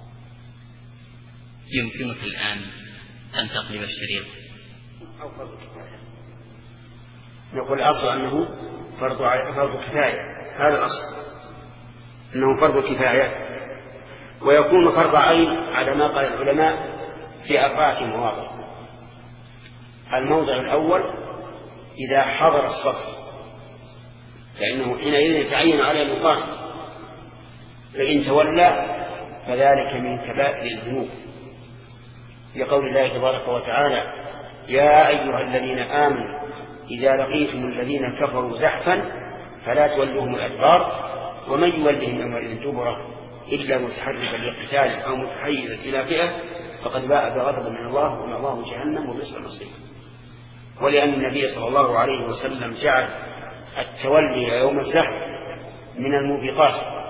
E: يمكنك الآن أن تقلب الشريط
A: أو فرض كفاية. نقول الأصل أنه فرض فرض كفاية، هذا الأصل أنه فرض كفاية، ويكون فرض عين على ما قال العلماء في أربعة مواضع. الموضع الأول إذا حضر الصف، فإنه حينئذ يتعين على المقاتل، فإن تولى فذلك من كبائر الذنوب، لقول الله تبارك وتعالى: يا أيها الذين آمنوا إذا لقيتم الذين كفروا زحفا فلا تولوهم الأدبار ومن يولهم يومئذ دبره إلا متحرفا لقتال أو متحيزا إلى فئة فقد باء بغضب من الله ومأواه جهنم وبئس المصير. ولأن النبي صلى الله عليه وسلم جعل التولي يوم الزحف من الموبقات.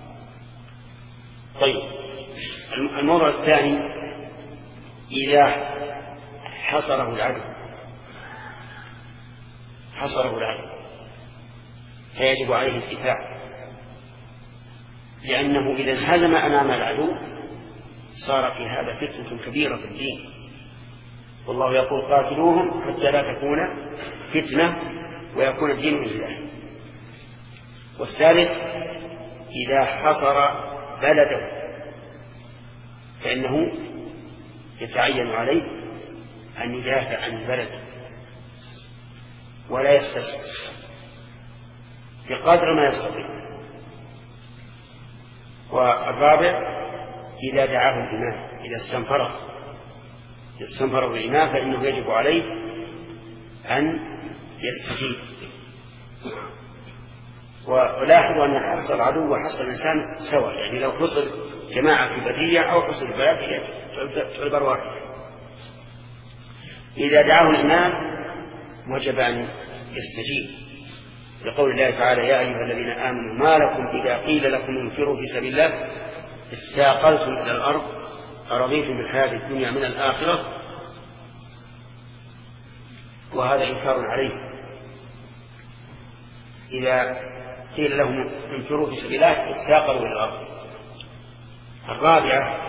A: طيب، الموضوع الثاني إذا حصره العدو حصره العدو فيجب عليه الدفاع، لأنه إذا انهزم أمام العدو صار في هذا فتنة كبيرة في الدين، والله يقول قاتلوهم حتى لا تكون فتنة ويكون الدين لله. والثالث إذا حصر بلده فإنه يتعين عليه أن يدافع عن البلد ولا يستسلم بقدر ما يستطيع. والرابع إذا دعاه الإمام، إذا استنفره استنفره الإمام فإنه يجب عليه أن يستجيب. ولاحظوا أن حصل العدو وحصل الإنسان سواء، يعني لو حصل جماعة في بدية أو حصل بلاد تعتبر واحدة. إذا دعاه الإمام وجب أن يستجيب، لقول الله تعالى: يا أيها الذين آمنوا ما لكم إذا قيل لكم انفروا في سبيل الله استاقلتم إلى الأرض أرضيتم بالحياة الدنيا من الآخرة. وهذا إنكار عليه، إذا قيل لهم انفروا في سبيل الله استاقلوا إلى الأرض. الرابعة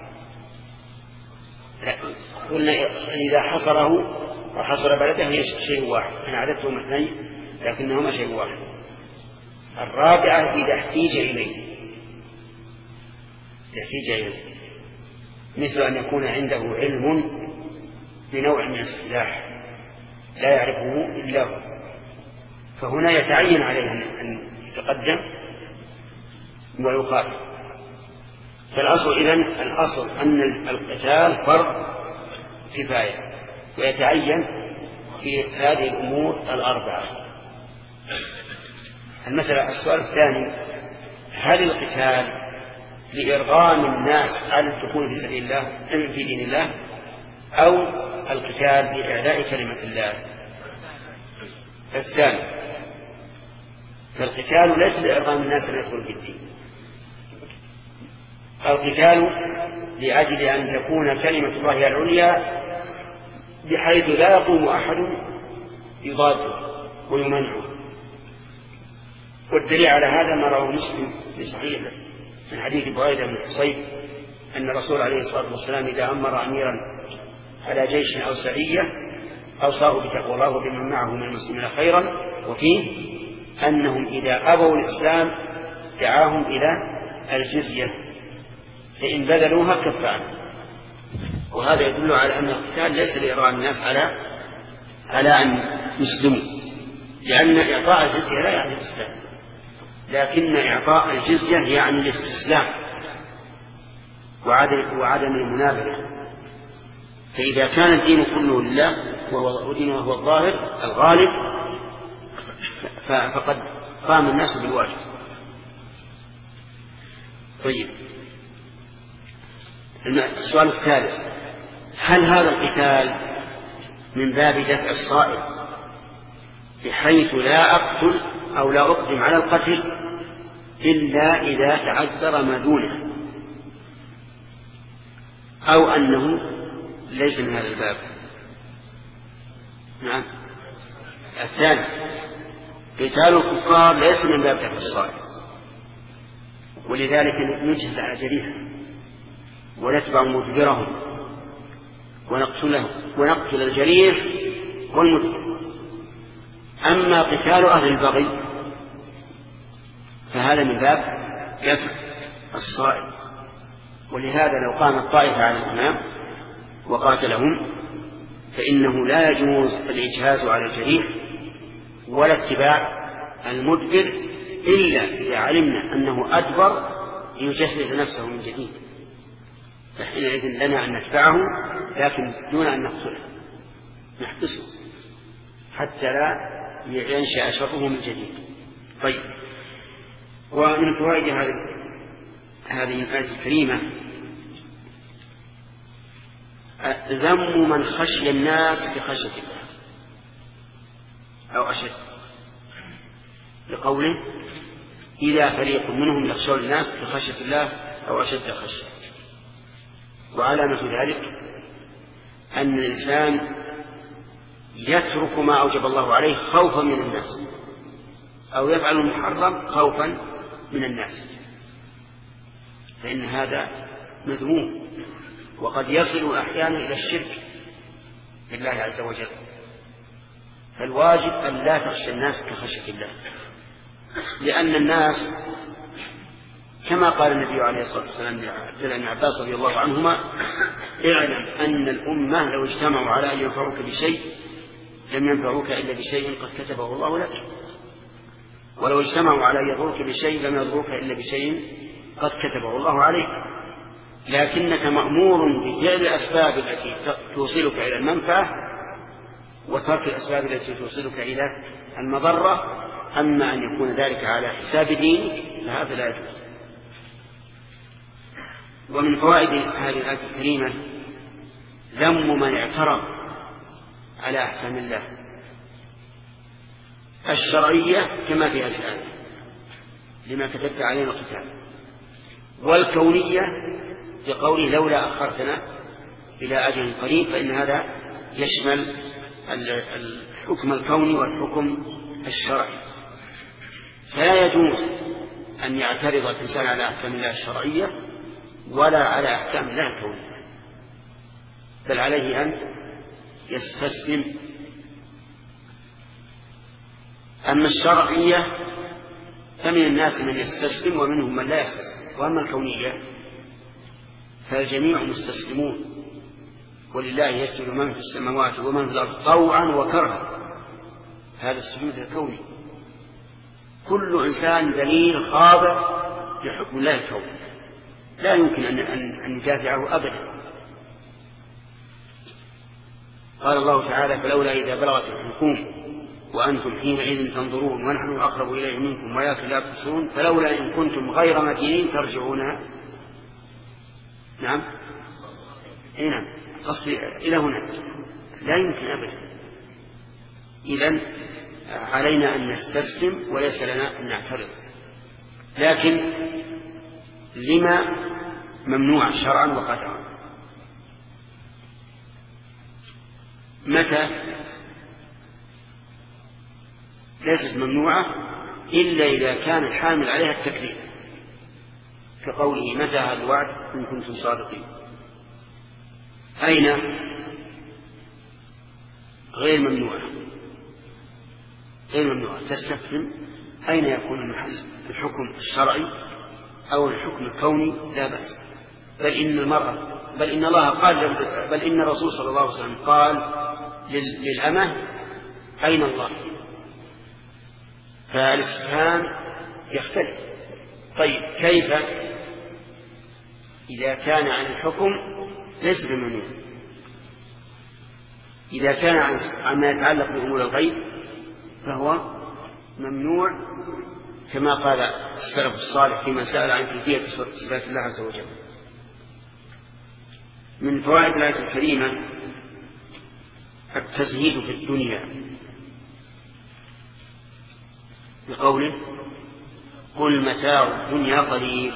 A: قلنا إذا حصره وحصر بلده هي شيء واحد، أنا عددتهم اثنين لكنهما شيء واحد. الرابعة إذا احتيج إليه يحتاج إليه مثل أن يكون عنده علم بنوع من السلاح لا يعرفه إلا هو، فهنا يتعين عليه أن يتقدم ويقاتل. فالأصل إذن الأصل أن القتال فرض كفاية ويتعين في هذه الأمور الأربعة. المسألة السؤال الثاني: هل القتال لإرغام الناس على الدخول في سبيل الله في دين الله أو القتال لإعلاء كلمة الله؟ الثاني، فالقتال ليس لإرغام الناس أن يدخلوا في الدين، القتال لأجل أن تكون كلمة الله العليا بحيث لا يقوم أحد يضاده ويمنعه. والدليل على هذا ما رواه مسلم في صحيحه من حديث بريدة بن حصيب أن الرسول عليه الصلاة والسلام إذا أمر أميرا على جيش أو سرية أوصاه بتقوى الله وبمن معه من المسلمين خيرا، وفيه أنهم إذا أبوا الإسلام دعاهم إلى الجزية فإن بذلوها كف عنهم. وهذا يدل على أن القتال ليس لإغراء الناس على على أن يسلموا، لأن إعطاء الجزية لا يعني الإسلام، لكن إعطاء الجزية يعني الاستسلام وعدم, وعدم المنابرة. فإذا كان الدين كله لله ودينه هو الظاهر الغالب فقد قام الناس بالواجب. طيب، السؤال الثالث: هل هذا القتال من باب دفع الصائل بحيث لا أقتل أو لا أقدم على القتل إلا إذا تعذر ما دونه، أو أنه ليس من هذا الباب؟ نعم، الثاني قتال الكفار ليس من باب دفع الصائل، ولذلك نجهز على جريحة ونتبع مدبرهم ونقتلهم ونقتل الجريح والمدبر. أما قتال أهل البغي فهذا من باب دفع الصائل، ولهذا لو قامت طائفة على الإمام وقاتلهم فإنه لا يجوز الإجهاز على الجريح ولا اتباع المدبر إلا إذا علمنا أنه أدبر ليجهز نفسه من جديد، فحينئذ لنا أن نتبعه لكن دون أن نقتله، نحبسه حتى لا ينشأ شره من جديد. طيب، ومن فوائد هذه هذه الآية الكريمة ذم من خشي الناس بخشية الله أو أشد، لقوله: إذا فريق منهم يخشون الناس بخشية الله أو أشد خشية. وعلامة ذلك أن الإنسان يترك ما أوجب الله عليه خوفا من الناس، أو يفعل المحرم خوفا من الناس، فإن هذا مذموم، وقد يصل أحيانا إلى الشرك بالله عز وجل. فالواجب أن لا تخشى الناس كخشية الله، لأن الناس كما قال النبي عليه الصلاة والسلام لابن عباس رضي الله عنهما: اعلم أن الأمة لو اجتمعوا على أن ينفعوك بشيء لم ينفعوك إلا بشيء قد كتبه الله لك، ولو اجتمعوا على أن يضروك بشيء لم يضروك إلا بشيء قد كتبه الله عليك، لكنك مأمور بفعل الأسباب التي توصلك إلى المنفعة وترك الأسباب التي توصلك إلى المضرة. أما أن يكون ذلك على حساب دينك فهذا لا يجوز. ومن فوائد هذه الآية الكريمة ذم من اعترض على أحكام الله الشرعية كما في هذه الآية لما كتبت علينا القتال، والكونية بقوله: لولا أخرتنا إلى أجل قريب، فإن هذا يشمل الحكم الكوني والحكم الشرعي. فلا يجوز أن يعترض الإنسان على أحكام الله الشرعية ولا على أحكام الله الكونية، بل عليه أن يستسلم. أما الشرعية فمن الناس من يستسلم ومنهم من لا يستسلم، وأما الكونية فالجميع مستسلمون، ولله يسجد من في السماوات ومن في الأرض طوعا وكرها. هذا السجود الكوني، كل إنسان ذليل خاضع لحكم الله الكوني، لا يمكن أن أن يدافعه أبدا. قال الله تعالى: فلولا إذا بلغت الحلقوم وأنتم حينئذ تنظرون ونحن أقرب إليه منكم ولكن لا تبصرون فلولا إن كنتم غير مدينين ترجعونها. نعم، إيه نعم، قصدي إلى هنا لا يمكن أبدا. إذن علينا أن نستسلم وليس لنا أن نعترض، لكن لما ممنوع شرعا وقدرا؟ متى؟ ليست ممنوعة إلا إذا كان الحامل عليها التكليف، كقوله: متى هذا الوعد إن كنتم صادقين. أين؟ غير ممنوعة، غير ممنوعة. تستفهم أين يكون محل الحكم الشرعي أو الحكم الكوني لا بأس، بل إن المرأة بل إن الله قال بل إن الرسول صلى الله عليه وسلم قال للأمة أين الله؟ فالاستفهام يختلف. طيب كيف إذا كان عن الحكم ليس بممنوع؟ إذا كان عما يتعلق بأمور الغيب فهو ممنوع كما قال السلف الصالح فيما سأل عن كيفية صفات الله عز وجل. من فوائد الآية الكريمة التزهيد في الدنيا بقوله قل متاع الدنيا قليل،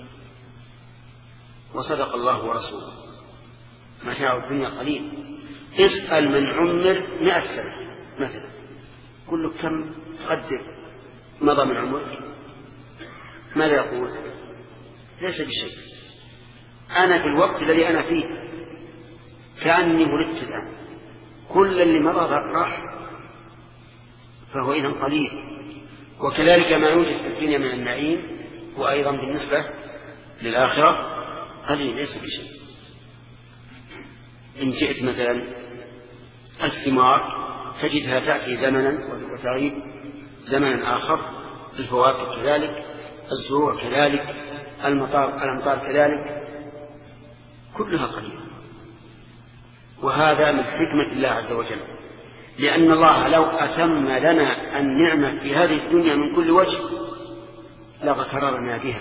A: وصدق الله ورسوله. متاع الدنيا قليل. اسأل من عمر مئة سنة مثلا، قل له كم تقدر مضى من عمرك، ماذا يقول؟ ليس بشيء، أنا في الوقت الذي أنا فيه كأني ولدت الآن، كل اللي مضى راح، فهو إذن قليل. وكذلك ما يوجد في الدنيا من النعيم وأيضا بالنسبة للآخرة قليل ليس بشيء. إن جئت مثلا الثمار تجدها تأتي زمنا وتغيب زمنا آخر، الفواكه كذلك، الزروع كذلك، المطار الأمطار كذلك، كلها قليلة. وهذا من حكمة الله عز وجل، لأن الله لو أتم لنا النعمة في هذه الدنيا من كل وجه لغتررنا بها.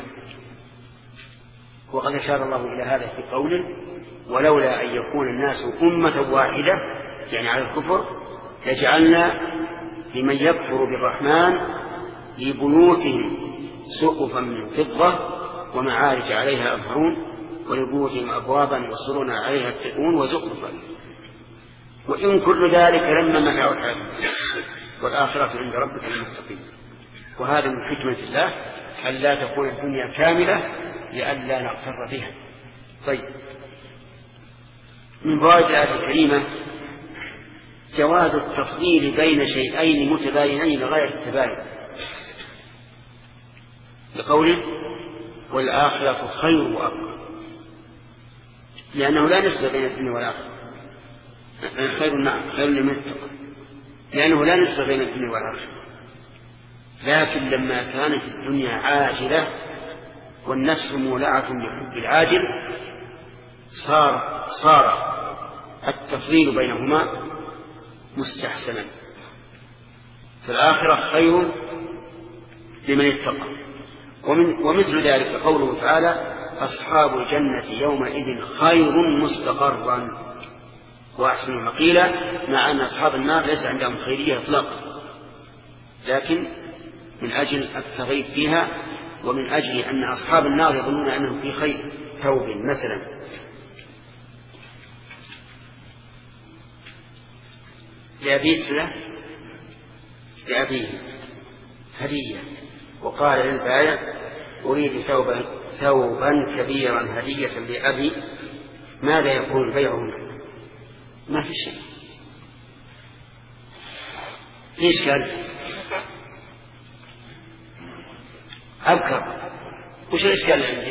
A: وقد أشار الله إلى هذا في قوله ولولا أن يكون الناس أمة واحدة، يعني على الكفر، لجعلنا لمن يكفر بالرحمن لبيوتهم سقفا من فضة ومعارج عليها أظهرون ولبيوتهم أبوابا يبصرون عليها يتقون وزخرفا، وإن كل ذلك لما متاع الحياة والآخرة عند ربك للمتقين. وهذا من حكمة الله أن لا تكون الدنيا كاملة لئلا نغتر بها. طيب، من فوائد الآية الكريمة جواز التفضيل بين شيئين متباينين لغاية التباين، لقوله والآخرة خير وأبقى، لأنه لا نسبة بين الدنيا والآخرة. خير نعم خير لمن اتقى، لأنه لا نسبة بين الدنيا والآخرة. لكن لما كانت الدنيا عاجلة والنفس مولعة بحب العاجل صار صار التفضيل بينهما مستحسنا. فالآخرة خير لمن اتقى. ومن ومثل ذلك قوله تعالى أصحاب الجنة يومئذ خير مستقرا وأحسن مقيلا، مع أن أصحاب النار ليس عندهم خيرية إطلاقا، لكن من أجل التغيب فيها ومن أجل أن أصحاب النار يظنون أنهم في خير. ثوب مثلا لأبيت له لأبيه هدية، وقال للبائع أريد ثوبا ثوبا كبيرا هدية لأبي، ماذا يكون بيعه؟ ما في شيء، في إشكال أبكر. وش الإشكال عندي؟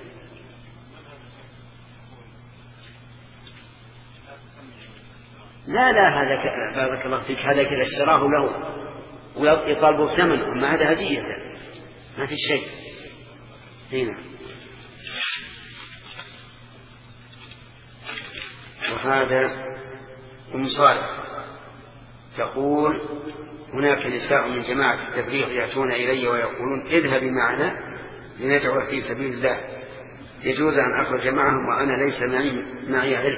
A: لا لا هذا بارك الله فيك، هذا كذا اشتراه له ويطالبه ثمنه، أما هذا هدية ما في شيء هنا. وهذا أم صالح تقول هناك نساء من جماعة التبليغ يأتون إلي ويقولون اذهبي معنا لندعو في سبيل الله، يجوز أن أخرج معهم وأنا ليس معي, معي علم.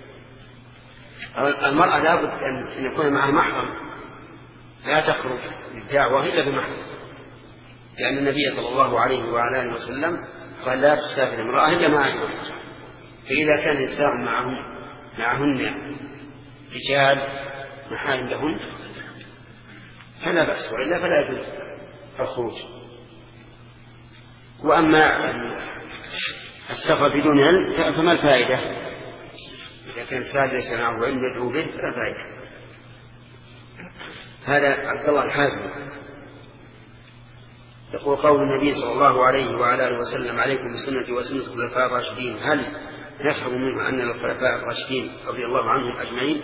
A: المرأة لابد أن يكون معها محرم، لا تخرج للدعوة إلا بمحرم، لأن النبي صلى الله عليه وعلى آله وسلم قال لا تسافر امرأة إلا مع محرم. فإذا كان النساء معهم معهن رجال محارم لهن فلا بأس، وإلا فلا يجوز الخروج. وأما السفر بدون علم فما الفائدة؟ إذا كان السائل ليس معه علم يدعو به فلا فائدة. هذا عبد الله الحازمي يقول قول النبي صلى الله عليه وعلى آله وسلم عليكم بسنتي وسنة الخلفاء الراشدين هل يفهم منه أن الخلفاء الراشدين رضي الله عنهم أجمعين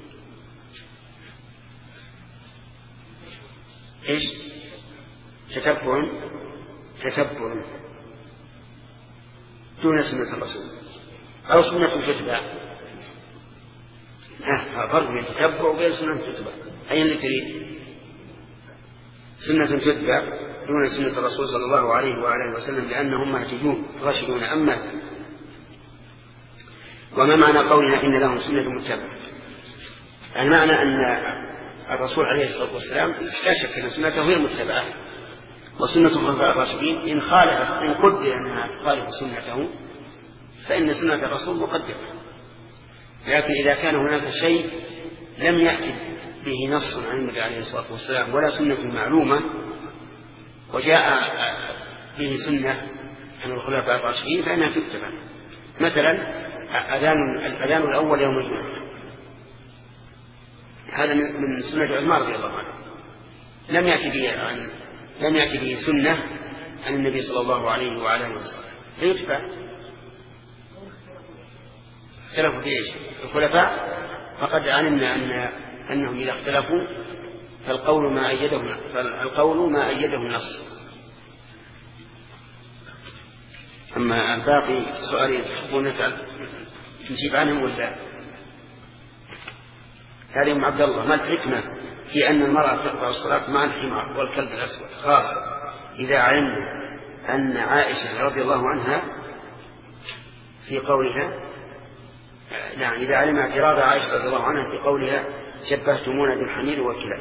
A: إيش؟ تتبع تتبع دون سنة الرسول أو سنة تتبع. ها فرق بين تتبع وبين سنة تتبع. أي اللي تريد؟ سنة تتبع دون سنة الرسول صلى الله عليه وآله وسلم لأنهم مهتدون راشدون. أما وما معنى قولنا إن لهم سنة متبعة؟ المعنى أن الرسول عليه الصلاة والسلام لا شك أن سنته هي المتبعة، وسنة الخلفاء الراشدين إن خالف إن قدر أنها تخالف سنته فإن سنة الرسول مقدمة. لكن إذا كان هناك شيء لم يأتي به نص عن النبي عليه الصلاة والسلام ولا سنة معلومة وجاء به سنة عن الخلفاء الراشدين فإنها تتبع. مثلا أذان الأذان الأول يوم الجمعة، هذا من سنة عثمان رضي الله عنه، لم يأتي به عن لم يأتي به سنة عن النبي صلى الله عليه وآله وسلم فيتبع. اختلفوا في ايش؟ الخلفاء فقد علمنا أن أنهم إذا اختلفوا فالقول ما أيده فالقول ما أيده النص. أما الباقي سؤالين تحبون نسأل نجيب عنهم ولا؟ هذه أم عبد الله، ما الحكمة في أن المرأة تقطع الصلاة مع الحمار والكلب الأسود، خاصة إذا علمنا أن عائشة رضي الله عنها في قولها نعم إذا علم اعتراض عائشة رضي الله عنها في قولها شبهتمونا بالحمير والكلاب.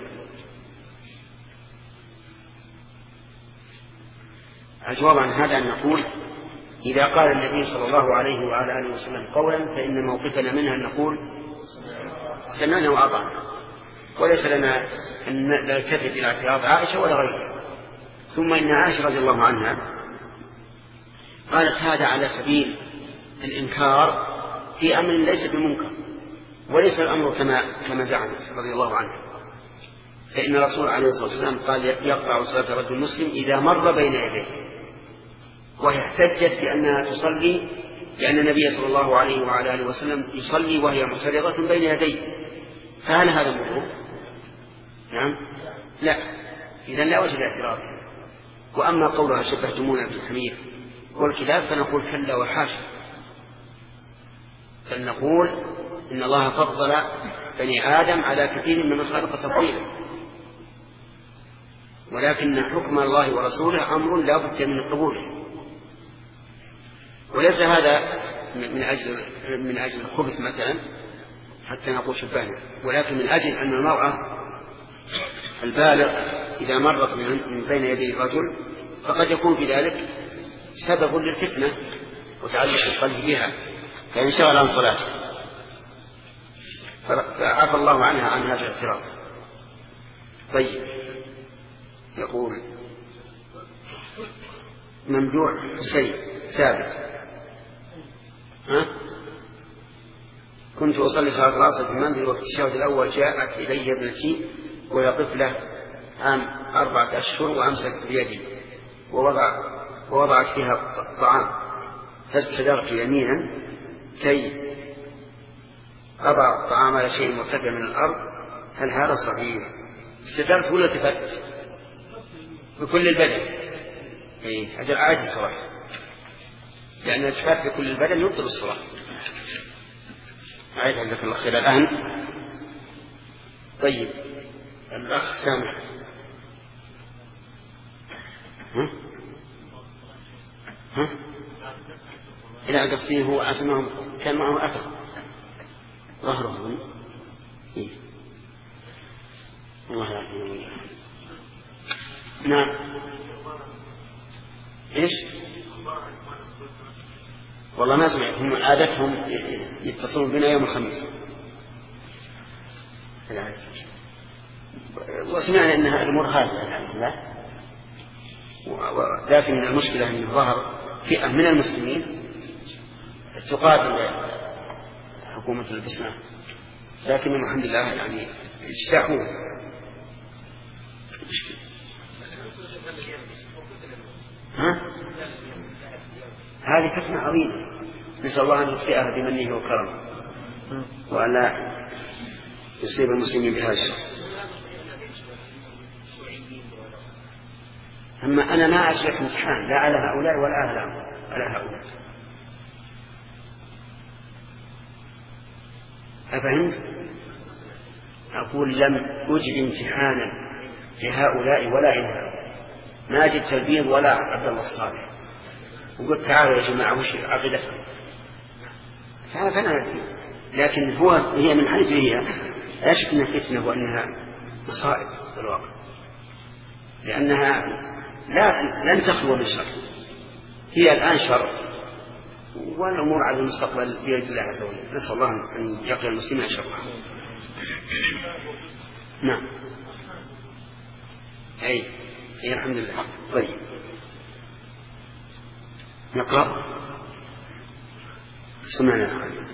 A: الجواب عن هذا أن نقول إذا قال النبي صلى الله عليه وعلى آله وسلم قولا فإن موقفنا منها أن نقول سمعنا وأطعنا، وليس لنا أن نلتفت إلى اعتراض عائشة ولا غيرها. ثم إن عائشة رضي الله عنها قالت هذا على سبيل الإنكار في أمر ليس بمنكر، وليس الأمر كما كما زعمت رضي الله عنها، فإن الرسول عليه الصلاة والسلام قال يقطع صلاة رجل المسلم إذا مر بين يديه، وهي احتجت بأنها تصلي لأن النبي صلى الله عليه وعلى آله وسلم يصلي وهي معترضة بين يديه، فهل هذا مكروه؟ نعم لا، إذا لا وجه الاعتراض. وأما قولها شبهتمونا بالحمير والكلاب فنقول كلا وحاشا، فلنقول إن الله فضل بني آدم على كثير من الخلق تفضيلا، ولكن حكم الله ورسوله أمر لا بد من قبوله، وليس هذا من أجل من أجل الخبث مثلا حتى نقول شبهنا، ولكن من أجل أن المرأة البالغ إذا مرت من بين يدي الرجل فقد يكون في ذلك سبب للفتنة وتعلق القلب بها فينشغل عن صلاته، فعفى الله عنها عن هذا الاعتراض. طيب يقول ممدوح حسين ثابت ها؟ كنت أصلي صلاة العصر في المنزل وقت الشهر الأول جاءت إلي ابنتي وهي طفلة عام أربعة أشهر وأمسكت بيدي ووضع ووضعت فيها طعام فاستدرت يمينا كي أضع الطعام على شيء مرتفع من الأرض، هل هذا صحيح؟ استدرت ولا التفت؟ بكل البدن. إيه أجل عادي الصلاة، لأن الالتفات بكل البدن يبطل الصلاة. عيد جزاك الله خير. الآن طيب الأخ سامح ها؟ ها؟ إلى قصدي هو أسمعهم كان معه أثر ظهرهم إيه؟ الله يرحمه. نعم إيش؟ والله ما سمعت، هم عادتهم يتصلون بنا يوم الخميس وسمعنا أنها الأمور هذه الحمد لله، لكن المشكلة أن ظهر فئة من المسلمين تقاتل حكومة البسنة، لكن الحمد لله يعني اجتاحوا. ها؟ هذه فتنة عظيمة نسأل الله أن يطفئها بمنه وكرمه وأن لا يصيب المسلمين بهذا الشر. أما أنا ما أجلس امتحان لا على هؤلاء ولا على هؤلاء. أفهمت؟ أقول لم أجد امتحانا لهؤلاء ولا إلهؤلاء، ما أجد تلبيض ولا عبد الله الصالح وقلت تعالوا يا جماعة وش عقيدتكم، فأنا فأنا لكن هو هي من حيث هي لا شك أنها فتنة وأنها مصائب في الواقع، لأنها لا لن تخلو من شر، هي الآن شر والأمور على المستقبل بيد الله عز وجل. نسأل الله أن يقي المسلمين شرها. نعم أي أي الحمد لله. طيب نقرأ. سمعنا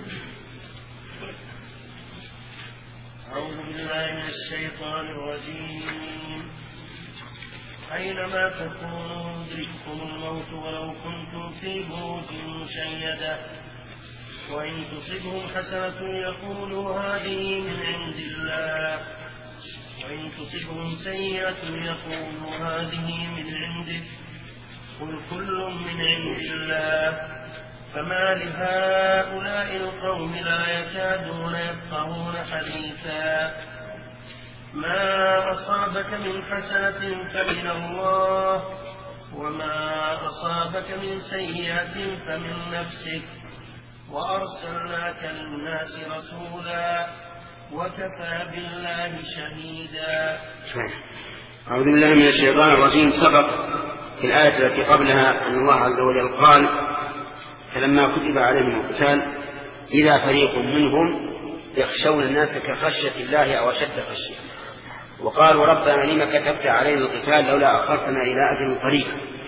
F: أعوذ بالله من الشيطان الرجيم. أينما تكونوا يدرككم الموت ولو كنتم في بروج مشيدة وإن تصبهم حسنة يقولوا هذه من عند الله وإن تصبهم سيئة يقولوا هذه من عندك قل كل من عند الله فما لهؤلاء القوم لا يكادون يفقهون حديثا ما أصابك من حسنة فمن الله وما أصابك من سيئة فمن نفسك وأرسلناك للناس رسولا وكفى بالله شهيدا.
A: أعوذ بالله من الشيطان الرجيم. سبق في الآية التي قبلها أن الله عز وجل قال فلما كتب عليهم القتال إذا فريق منهم يخشون الناس كخشية الله أو أشد خشية وقالوا ربنا لما كتبت علينا القتال لولا أخرتنا إلى أجل قريب.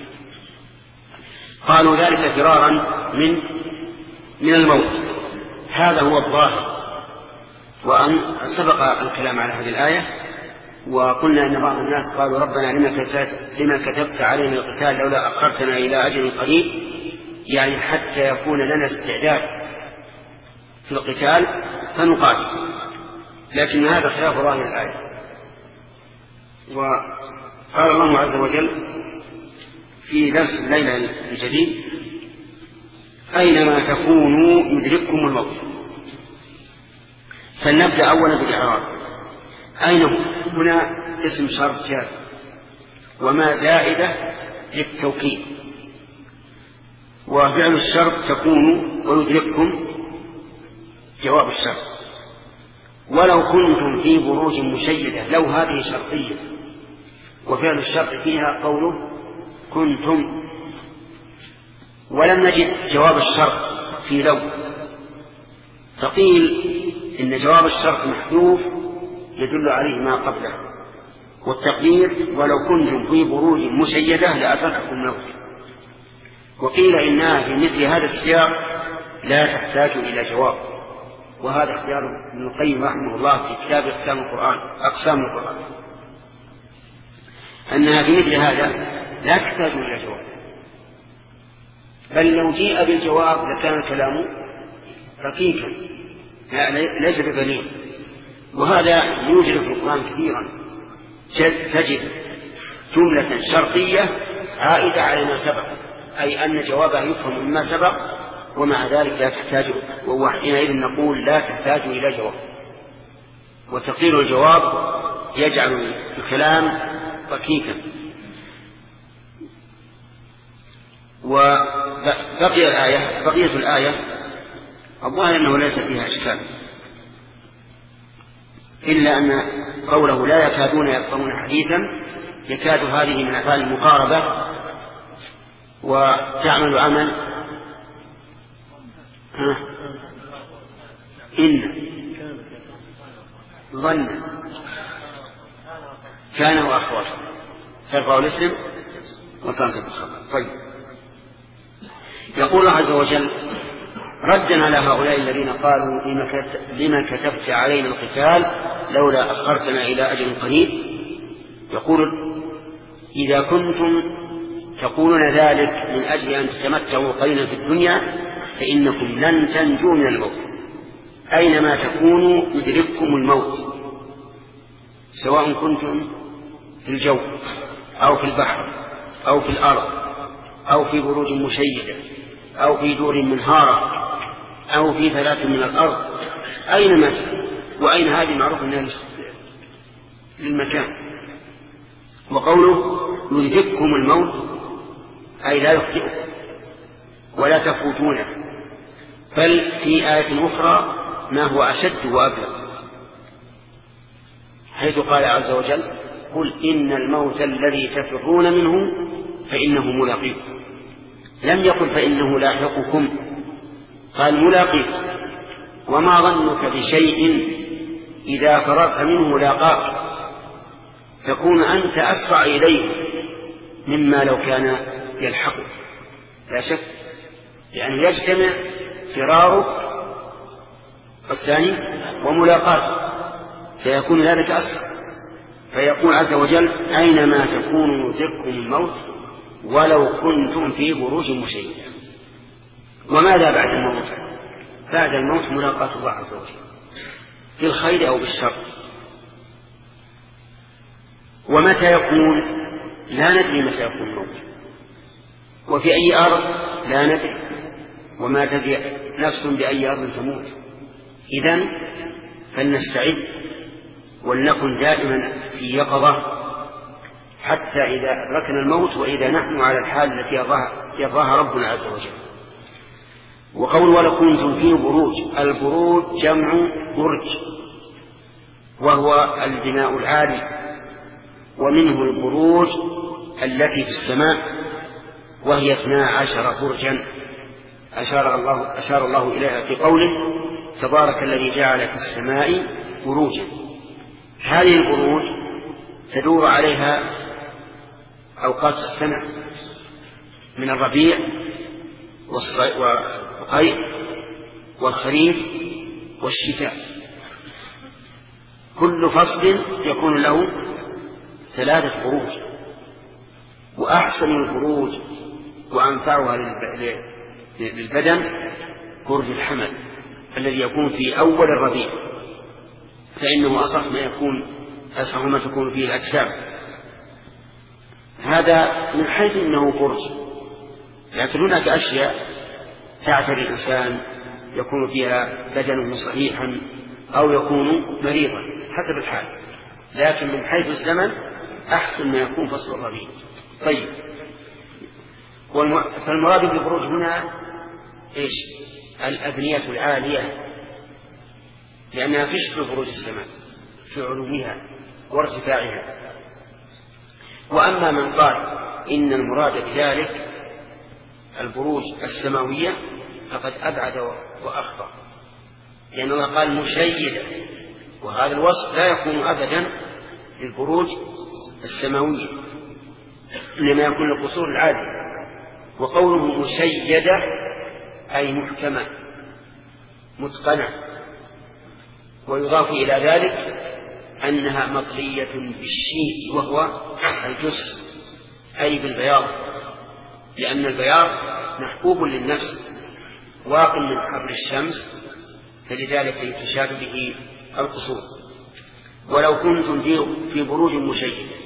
A: قالوا ذلك فرارا من من الموت، هذا هو الظاهر. وأن سبق الكلام على هذه الآية وقلنا أن بعض الناس قالوا ربنا لما كتبت علينا القتال لولا أخرتنا إلى أجل قريب، يعني حتى يكون لنا استعداد في القتال فنقاتل، لكن هذا خلاف ظاهر الآية. وقال الله عز وجل في درس الليلة الجديد أينما تكونوا يدرككم الموت. فلنبدأ أولا بالإعراب. أين هنا اسم شرط جاز وما زائدة للتوكيد، وفعل الشرط تكون ويدرككم جواب الشرط. ولو كنتم في بروج مشيدة، لو هذه شرطية وفعل الشرط فيها قوله كنتم، ولم نجد جواب الشرط في لو، فقيل إن جواب الشرط محذوف يدل عليه ما قبله، والتقدير ولو كنتم في بروج مشيدة لأدرككم الموت. وقيل إنها في مثل هذا السياق لا تحتاج إلى جواب، وهذا اختيار ابن القيم رحمه الله في كتاب أقسام القرآن أقسام القرآن أنها في مثل هذا لا تحتاج إلى جواب، بل لو جيء بالجواب لكان الكلام رقيقا ليس ببليغ. وهذا يوجد في القرآن كثيرا، تجد جملة شرطية عائدة على ما سبق، أي أن جوابها يفهم مما سبق، ومع ذلك لا تحتاج، وحينئذ نقول لا تحتاج إلى جواب. وتقدير الجواب يجعل الكلام ركيكا. وبقي الآية بقية الآية الظاهر أنه ليس فيها إشكال، إلا أن قوله لا يكادون يفقهون حديثا، يكاد هذه من أفعال المقاربة وتعمل عمل ها إن ظن كان وأخواته ترفع الاسم وتنصب الخبر. طيب، يقول الله عز وجل ردا على هؤلاء الذين قالوا لما كتبت علينا القتال لولا أخرتنا إلى أجل قريب، يقول إذا كنتم تقولون ذلك من أجل أن تتمتعوا قليلا في الدنيا فإنكم لن تنجوا من الموت، أينما تكونوا يدرككم الموت، سواء كنتم في الجو أو في البحر أو في الأرض أو في بروج مشيدة أو في دور منهارة أو في فلاة من الأرض، أينما تكونوا. وأين هذه معروف أنها للمكان. وقوله يدرككم الموت أي لا يخطئكم ولا تفوتونه، بل في آية أخرى ما هو أشد وأبلغ، حيث قال عز وجل قل إن الموت الذي تفرون منه فإنه ملاقيكم، لم يقل فإنه لاحقكم، قال ملاقيكم. وما ظنك بشيء إذا فرغت منه لاقاك، تكون أنت أسرع إليه مما لو كان يلحقك، لا شك، يعني يجتمع فرارك الثاني وملاقاته، فيكون ذلك أسرع. فيقول عز وجل أينما تكونوا يدرككم الموت ولو كنتم في بروج مشيدة. وماذا بعد الموت؟ بعد الموت ملاقاة الله عز وجل بالخير أو بالشر. ومتى يكون؟ لا ندري متى يكون الموت، وفي أي أرض لا ندري، وما تدري نفس بأي أرض تموت. إذن فلنستعد ولنكن دائما في يقظة حتى إذا أدركنا الموت وإذا نحن على الحال التي يرضاها ربنا عز وجل. وقول ولو كنتم في بروج، البروج جمع برج، وهو البناء العالي، ومنه البروج التي في السماء وهي اثنا عشر برجا أشار الله, أشار الله إليها في قوله تبارك الذي جعل في السماء بروجا. هذه البروج تدور عليها أوقات السنة من الربيع والصيف والخريف والشتاء، كل فصل يكون له ثلاثة بروج. وأحسن البروج وأنفعها للبدن برج الحمل الذي يكون في أول الربيع، فإنه أصح ما يكون أصح ما تكون فيه الأجسام. هذا من حيث أنه برج، لكن هناك أشياء تعتري الإنسان يكون فيها بدنه صحيحا أو يكون مريضا حسب الحال، لكن من حيث الزمن أحسن ما يكون فصل الربيع. طيب، فالمراد بالبروج هنا إيش؟ الأبنية العالية، لأنها تشبه بروج السماء في علومها وارتفاعها. وأما من قال إن المراد بذلك البروج السماوية فقد أبعد وأخطأ، لأن الله قال مشيدة، وهذا الوصف لا يكون أبدا للبروج السماوية، إنما يكون للقصور العادية. وقوله مشيدة أي محكمة متقنة، ويضاف إلى ذلك أنها مطلية بالشيء وهو الجسر أي بالبياض، لأن البياض محبوب للنفس واق من حر الشمس، فلذلك يتشاب به القصور. ولو كنتم في بروج مشيدة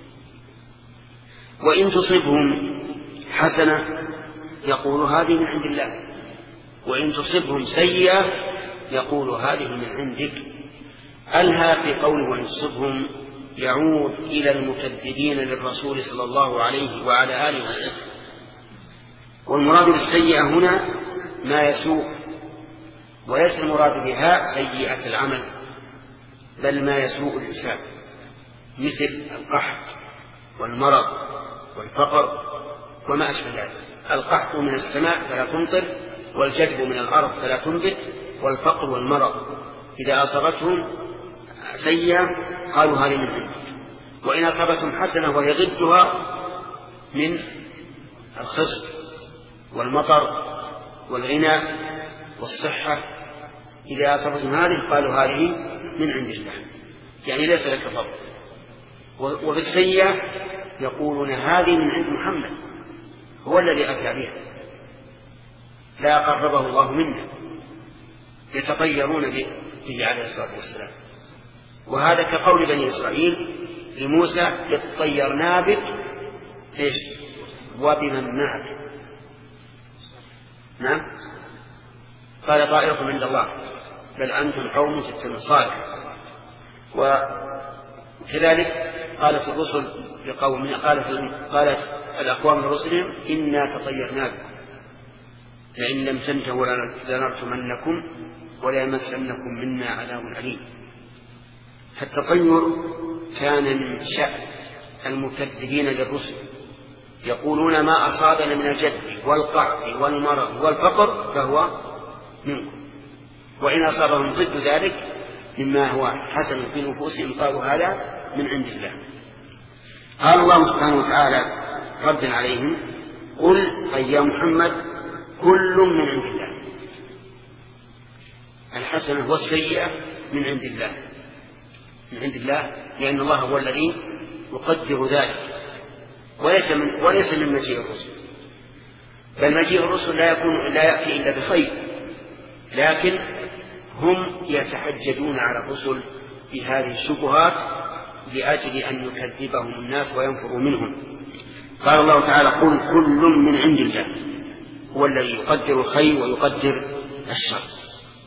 A: وإن تصبهم حسنة يقول هذه من عند الله، وإن تصبهم سيئة يقول هذه من عندك. ألها في قوله وإن تصبهم يعود إلى المكذبين للرسول صلى الله عليه وعلى آله وسلم. والمراد بالسيئة هنا ما يسوء، وليس المراد بها سيئة العمل، بل ما يسوء الإنسان، مثل القحط والمرض والفقر وما أشبه ذلك. القحط من السماء فلا تمطر، والجدب من الأرض فلا تنبت، والفقر والمرض إذا أصابتهم سيئة قالوا هذه من عندك، وإن أصابتهم حسنة وهي ضدها من الخصب والمطر والغنى والصحة، إذا أصابتهم هذه قالوا هذه من عند الله، يعني ليس لك فضل. وبالسيئة يقولون هذه من عند محمد، هو الذي أتى بها. لا قربه الله منا، يتطيرون به عليه الصلاة والسلام. وهذا كقول بني إسرائيل لموسى اطيرنا بك إيش وبمن معك. نعم، قال طائركم عند الله بل أنتم قوم تتبعون صالح. وكذلك قالت الرسل لقوم قالت, قالت الأقوام لرسلهم إنا تطيرنا بكم لئن لم تنتهوا لنرجمنكم وليمسنكم منا عذاب أليم. فالتطير كان من شأن المكذبين للرسل، يقولون ما أصابنا من الجد والقحط والمرض والفقر فهو منكم، وإن أصابهم ضد ذلك مما هو حسن في نفوسهم قالوا هذا من عند الله. قال الله سبحانه وتعالى ردا عليهم قل أي يا محمد كل من عند الله، الحسنة والسيئة من عند الله، من عند الله لأن الله هو الذي يقدر ذلك، وليس من, وليس من مجيء الرسل، بل مجيء الرسل لا يكون لا يأتي إلا بخير، لكن هم يتحججون على الرسل بهذه الشبهات لأجل أن يكذبهم الناس وينفروا منهم. قال الله تعالى قل كل من عند الله هو الذي يقدر الخير ويقدر الشر.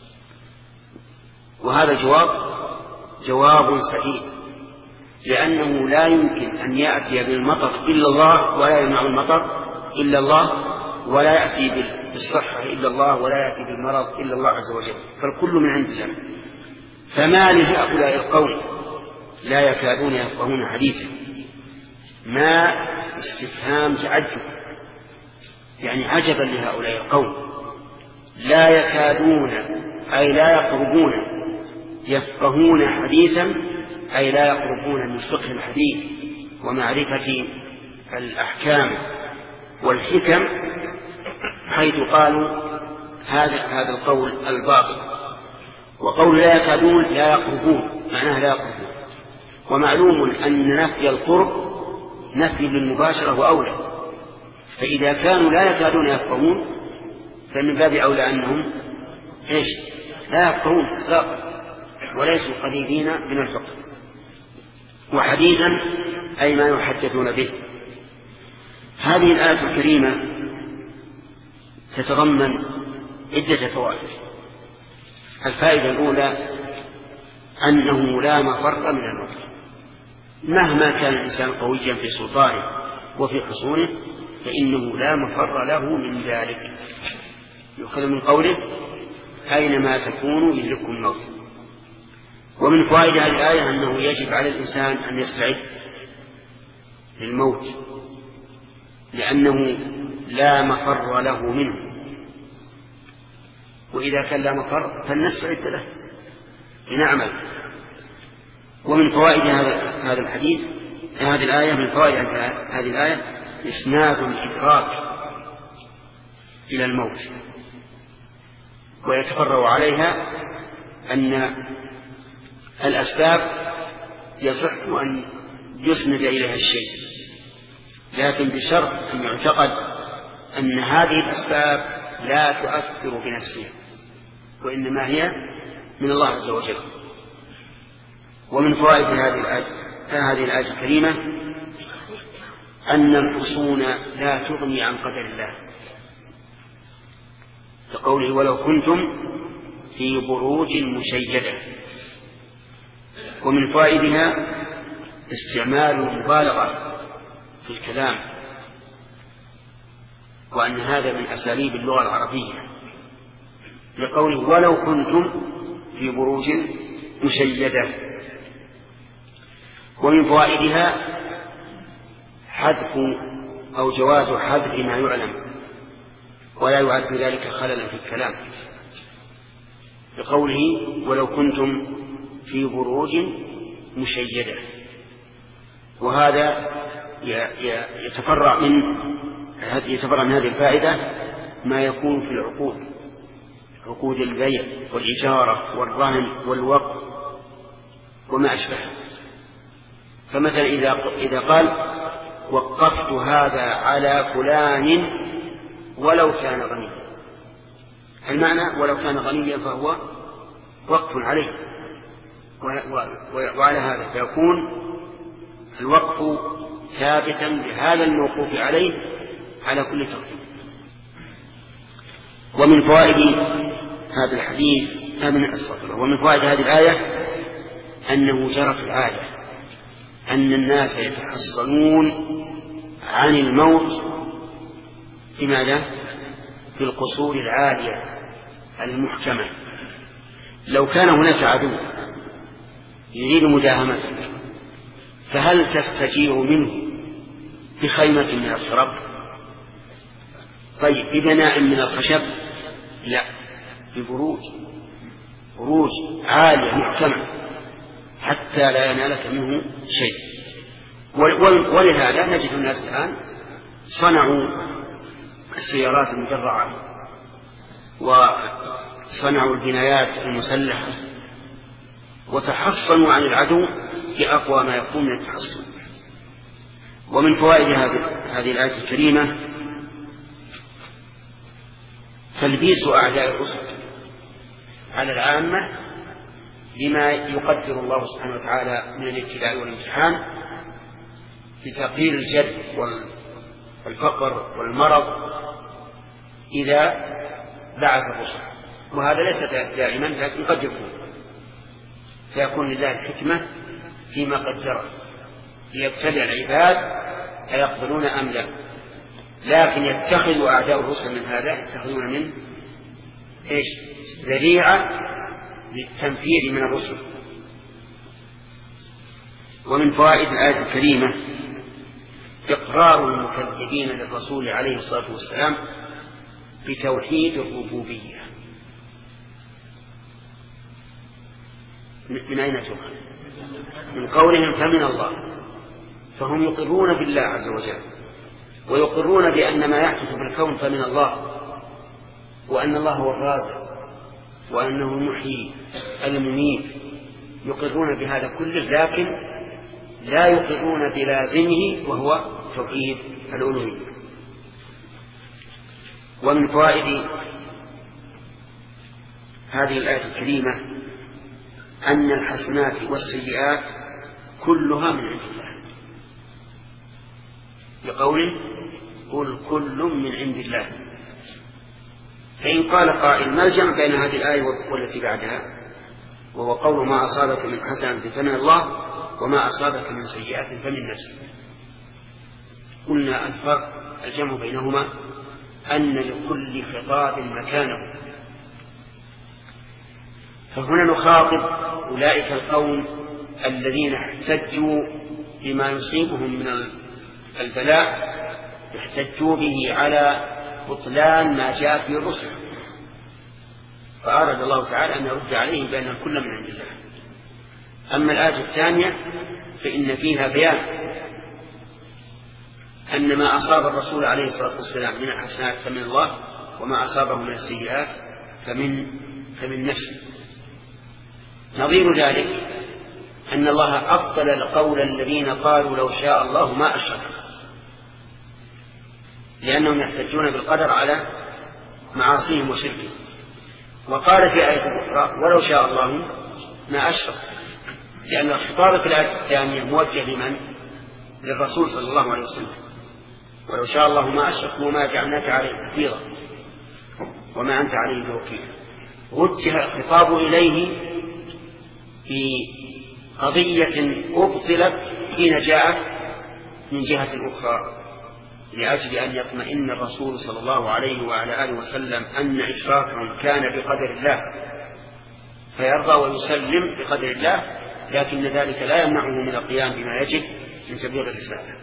A: وهذا جواب جواب سديد، لأنه لا يمكن أن يأتي بالمطر إلا الله ولا يمنع المطر إلا الله، ولا يأتي بالصحة إلا الله ولا يأتي بالمرض إلا الله عز وجل، فالكل من عند الله. فما لهؤلاء القوم لا يكادون يفقهون حديثا، ما استفهام تعجب، يعني عجبا لهؤلاء القوم، لا يكادون أي لا يقربون يفقهون حديثا، أي لا يقربون من فقه الحديث ومعرفة الأحكام والحكم، حيث قالوا هذا هذا القول الباطل. وقول لا يكادون لا يقربون معناه لا يقربون، ومعلوم أن نفي القرب نفي للمباشرة وأولى، فإذا كانوا لا يكادون يفقهون فمن باب أولى أنهم إيش لا يفقهون لا وليسوا قليلين من الفقه. وحديثا أي ما يحدثون به. هذه الآية الكريمة تتضمن عدة فوائد. الفائدة الأولى أنه لا مفر من الموت، مهما كان الإنسان قويا في سلطانه وفي حصونه فإنه لا مفر له من ذلك. يؤخذ من قوله أينما تكونوا يدرككم الموت. ومن فوائد هذه الآية أنه يجب على الإنسان أن يستعد للموت، لأنه لا مفر له منه، وإذا كان لا مفر فلنستعد له لنعمل. ومن فوائد هذا الحديث هذه الآية من فوائد هذه الآية إسناد الإدراك إلى الموت، ويتفرع عليها أن الأسباب يصح أن يسند إليها الشيء، لكن بشرط أن يعتقد أن هذه الأسباب لا تؤثر بنفسها، وإنما هي من الله عز وجل. ومن فوائد هذه الآية هذه الآية الكريمة أن الحصون لا تغني عن قدر الله، كقوله ولو كنتم في بروج مشيدة. ومن فوائدها استعمال المبالغة في الكلام، وأن هذا من أساليب اللغة العربية، لقوله ولو كنتم في بروج مشيدة. ومن فوائدها حذف أو جواز حذف ما يعلم ولا يعد ذلك خللا في الكلام، لقوله ولو كنتم في بروج مشيدة. وهذا يتفرع من يتفرع من هذه الفائدة ما يكون في العقود، عقود البيع والإجارة والرهن والوقف وما أشبه. فمثلا إذا إذا قال وقفت هذا على فلان ولو كان غنيا، المعنى ولو كان غنيا فهو وقف عليه، وعلى هذا فيكون الوقف ثابتا بهذا الموقوف عليه على كل تقدير. ومن فوائد هذا الحديث من الصفر ومن فوائد هذه الآية أنه جرت العادة أن الناس يتحصنون عن الموت لماذا؟ في القصور العالية المحكمة. لو كان هناك عدو يريد مداهمتك فهل تستجير منه بخيمة من الخرب؟ طيب ببناء من الخشب؟ لا، ببروج، بروج عالية محكمة حتى لا ينالك منه شيء. ولهذا نجد الناس الآن صنعوا السيارات المدرعة وصنعوا البنايات المسلحة وتحصنوا عن العدو بأقوى ما يكون من التحصن. ومن فوائد هذه الآية الكريمة تلبيس أعداء الرسل على العامة لما يقدر الله سبحانه وتعالى من الابتلاء والامتحان بتقليل الجد والفقر والمرض إذا بعث الرسل. وهذا ليس دائما لكن قد يكون، فيكون لله الحكمة فيما قدره ليبتلع العباد أيقبلون أم لا. لكن يتخذ أعداء الرسل من هذا، يتخذون من إيش؟ ذريعة للتنفير من الرسل. ومن فوائد الآية الكريمة إقرار المكذبين للرسول عليه الصلاة والسلام بتوحيد الربوبية. من أين تؤخذ؟ من قولهم فمن الله، فهم يقرون بالله عز وجل ويقرون بأن ما يحدث في الكون فمن الله، وأن الله هو الرازق وأنه المحيي المميت، يقرون بهذا كله، لكن لا يقرون بلازمه وهو توحيد الألوهية. ومن فوائد هذه الآية الكريمة أن الحسنات والسيئات كلها من عند الله، بقوله قل كل من عند الله. فإن قال قائل ما الجمع بين هذه الآية والتي بعدها، وهو قول ما أصابك من حسنة فمن الله وما أصابك من سيئات فمن نفسك. قلنا الفرق الجمع بينهما أن لكل خطاب مكانه، فهنا نخاطب أولئك القوم الذين احتجوا بما يصيبهم من البلاء، احتجوا به على بطلان ما جاءت به الرسل، فأراد الله تعالى أن يرد عليهم بأن الكل من عند الله. أما الآية الثانية فإن فيها بيان أن ما أصاب الرسول عليه الصلاة والسلام من الحسنات فمن الله وما أصابه من السيئات فمن فمن نفسه. نظير ذلك أن الله أبطل القول الذين قالوا لو شاء الله ما أشرك، لأنهم يحتجون بالقدر على معاصيهم وشركهم. وقال في آية أخرى ولو شاء الله ما أشرك، لأن الخطاب في الآية الثانية موجه لمن؟ للرسول صلى الله عليه وسلم. ولو شاء الله ما أشرك وما جعلناك عليه حفيظا وما أنت عليه بوكيل. وجه الخطاب إليه في قضية أبطلت حين جاءت من جهة أخرى، لأجل أن يطمئن الرسول صلى الله عليه وعلى آله وسلم أن إشراكهم كان بقدر الله فيرضى ويسلم بقدر الله، لكن ذلك لا يمنعه من القيام بما يجب من تبليغ الرسالة.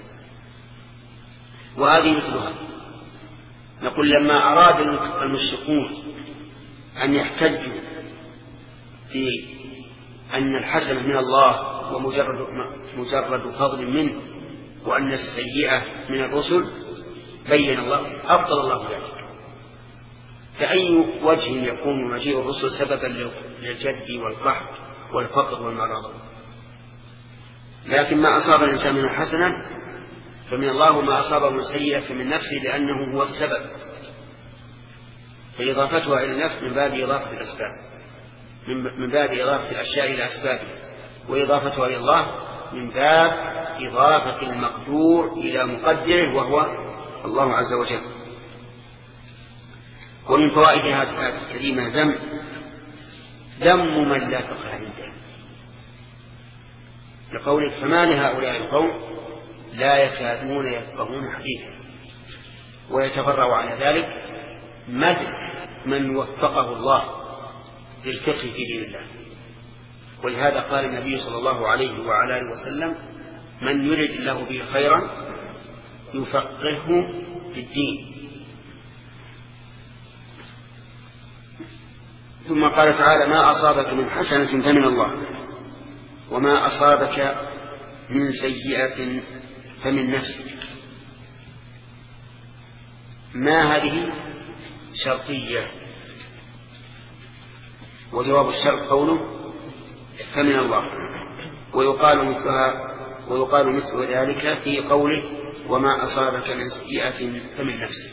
A: وهذه مثلها. نقول لما أراد المشركون أن يحتجوا في أن الحسنة من الله ومجرد مجرد فضل منه وأن السيئة من الرسل بين الله أبطل الله ذلك. فأي وجه يكون مجيء الرسل سببا للجد والقحط والفقر والمرض؟ لكن ما أصاب الإنسان من الحسنة فمن الله وما أصابه من سيئة فمن نفسه، لأنه هو السبب. فإضافتها إلى النفس من باب إضافة الأسباب، من باب إضافة الأشياء إلى أسبابها، وإضافتها إلى الله من باب إضافة المقدور إلى مقدره وهو الله عز وجل. ومن فوائد هذه الآية الكريمة ذم ذم من لا فقه عنده، لقوله فما لهؤلاء القوم لا يكادون يفقهون حديثا، ويتفرع على ذلك مدح من وفقه الله للفقه في دين الله. ولهذا قال النبي صلى الله عليه وعلى آله وسلم من يرد الله به خيرا يفقهه في الدين. ثم قال تعالى ما أصابك من حسنة فمن الله وما أصابك من سيئة فمن نفسك. ما هذه شرطية، وجواب الشرط قوله فمن الله، ويقال مثلها ويقال مثل ذلك في قوله وما أصابك من سيئة فمن نفسك.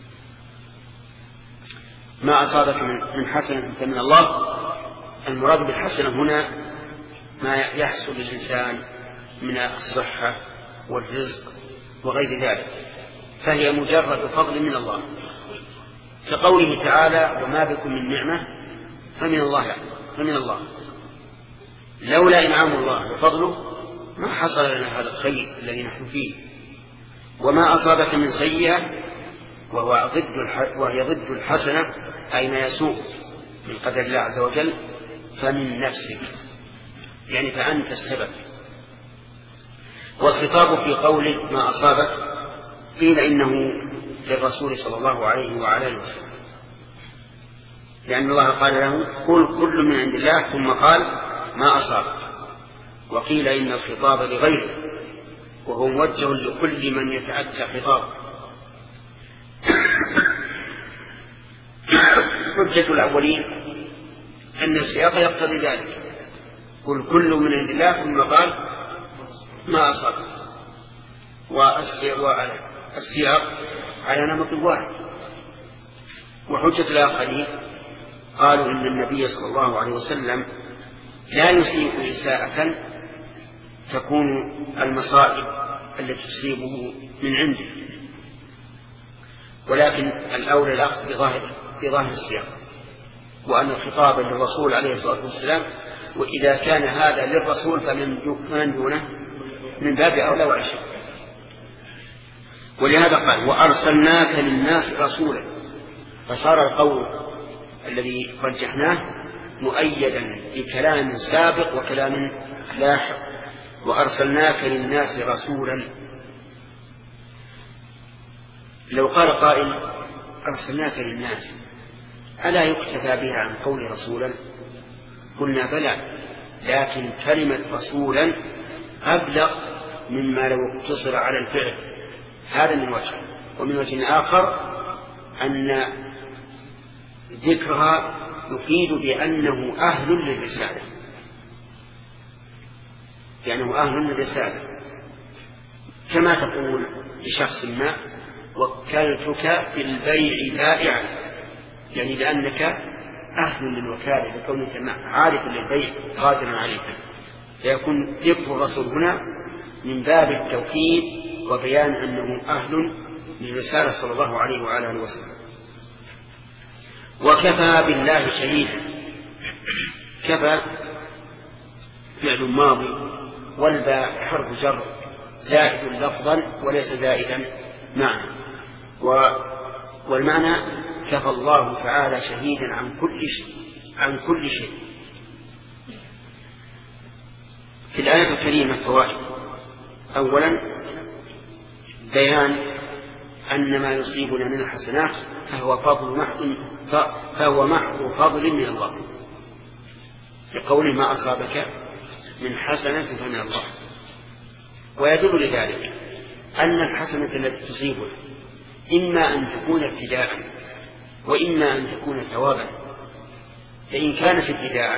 A: ما أصابك من حسنة فمن الله، المراد بالحسنة هنا ما يحصل للإنسان من الصحة والرزق وغير ذلك، فهي مجرد فضل من الله، كقوله تعالى وما بكم من نعمة فمن الله فمن الله. لولا إنعام الله وفضله ما حصل لنا هذا الخير الذي نحن فيه. وما أصابك من سيئة وهو ضد وهي ضد الحسنة أي ما يسوء من قدر الله عز وجل فمن نفسك، يعني فأنت السبب. والخطاب في قوله ما أصابك قيل إنه للرسول صلى الله عليه وعلى آله وسلم، لأن الله قال له قل كل من عند الله ثم قال ما أصابك. وقيل إن الخطاب لغيره وهو موجه لكل من يتأتى خطابه. حجة الأولين أن السياق يقتضي ذلك، قل كل من عند الله ثم قال ما أصابك، والسياق على نمط واحد. وحجة الآخرين قالوا إن النبي صلى الله عليه وسلم لا يسيء إساءة تكون المصائب التي تصيبه من عنده، ولكن الأولى الأخذ بظاهر بظاهر السياق، وأن الخطاب للرسول عليه الصلاة والسلام، وإذا كان هذا للرسول فمن دونه من باب أولى وأشد. ولهذا قال وأرسلناك للناس رسولا، فصار القول الذي رجحناه مؤيدا بكلام سابق وكلام لاحق. وأرسلناك للناس رسولا، لو قال قائل أرسلناك للناس ألا يكتفى بها عن قول رسولا؟ قلنا بلى، لكن كلمة رسولا أبلغ مما لو اقتصر على الفعل. هذا من وجه. ومن وجه آخر أن ذكرها يفيد بأنه أهل للرسالة، يعني أهل للرسالة، كما تقول لشخص ما وكلتك في البيع بائعا، يعني لأنك أهل للوكالة لكونك عارف للبيع قادرا عليه. فيكون ذكر الرسول هنا من باب التوكيد وبيان أنه أهل للرسالة صلى الله عليه وعلى آله وسلم. وكفى بالله شهيدا، كفى فعل ماضي والباء حرف جر زائد لفظا وليس زائدا معنى، والمعنى كفى الله تعالى شهيدا عن كل شيء عن كل شيء. في الآية الكريمة فوائد: أولا بيان أن ما يصيبنا من الحسنات فهو فضل محض فهو محض فضل من الله، لقوله ما أصابك من حسنة فمن الله. ويدل لذلك أن الحسنة التي تصيبنا إما أن تكون ابتداء وإما أن تكون ثوابا. فإن كانت ابتداء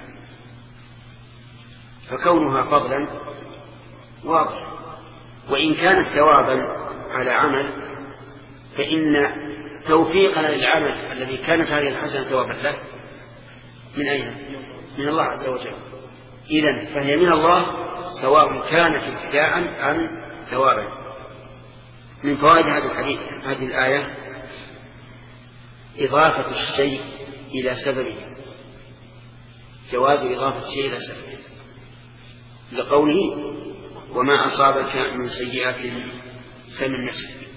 A: فكونها فضلا واضح، وإن كانت ثوابا على عمل فإن توفيقنا للعمل الذي كانت هذه الحسنة ثوابا له من أين؟ من الله عز وجل. إذن فهي من الله سواء كانت ابتداء أم ثوابا. من فوائد هذا الحديث هذه الآية إضافة الشيء إلى سببه، جواز إضافة الشيء إلى سببه، لقوله وما أصابك من سيئات فمن نفسك.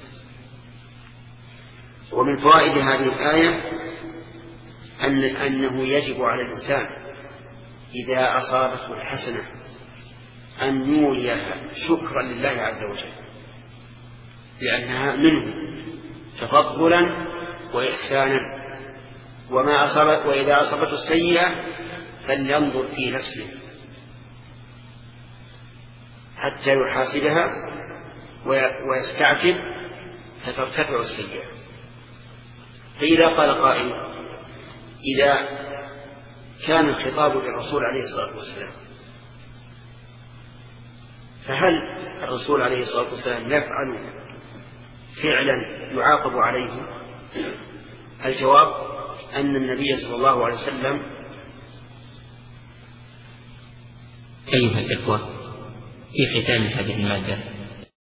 A: ومن فوائد هذه الآية أن أنه يجب على الإنسان إذا أصابته الحسنة أن يوليها شكرا لله عز وجل، لأنها منه تفضلا وإحسانا. وما أصابت وإذا أصابته السيئة فلينظر في نفسه حتى يحاسبها ويستعجب فترتفع السيئة. فإذا قال قائل إذا كان الخطاب للرسول عليه الصلاة والسلام فهل الرسول عليه الصلاة والسلام يفعل فعلا يعاقب عليه؟ الجواب أن النبي صلى الله عليه وسلم
E: أيها الإخوة، في ختام هذه المادة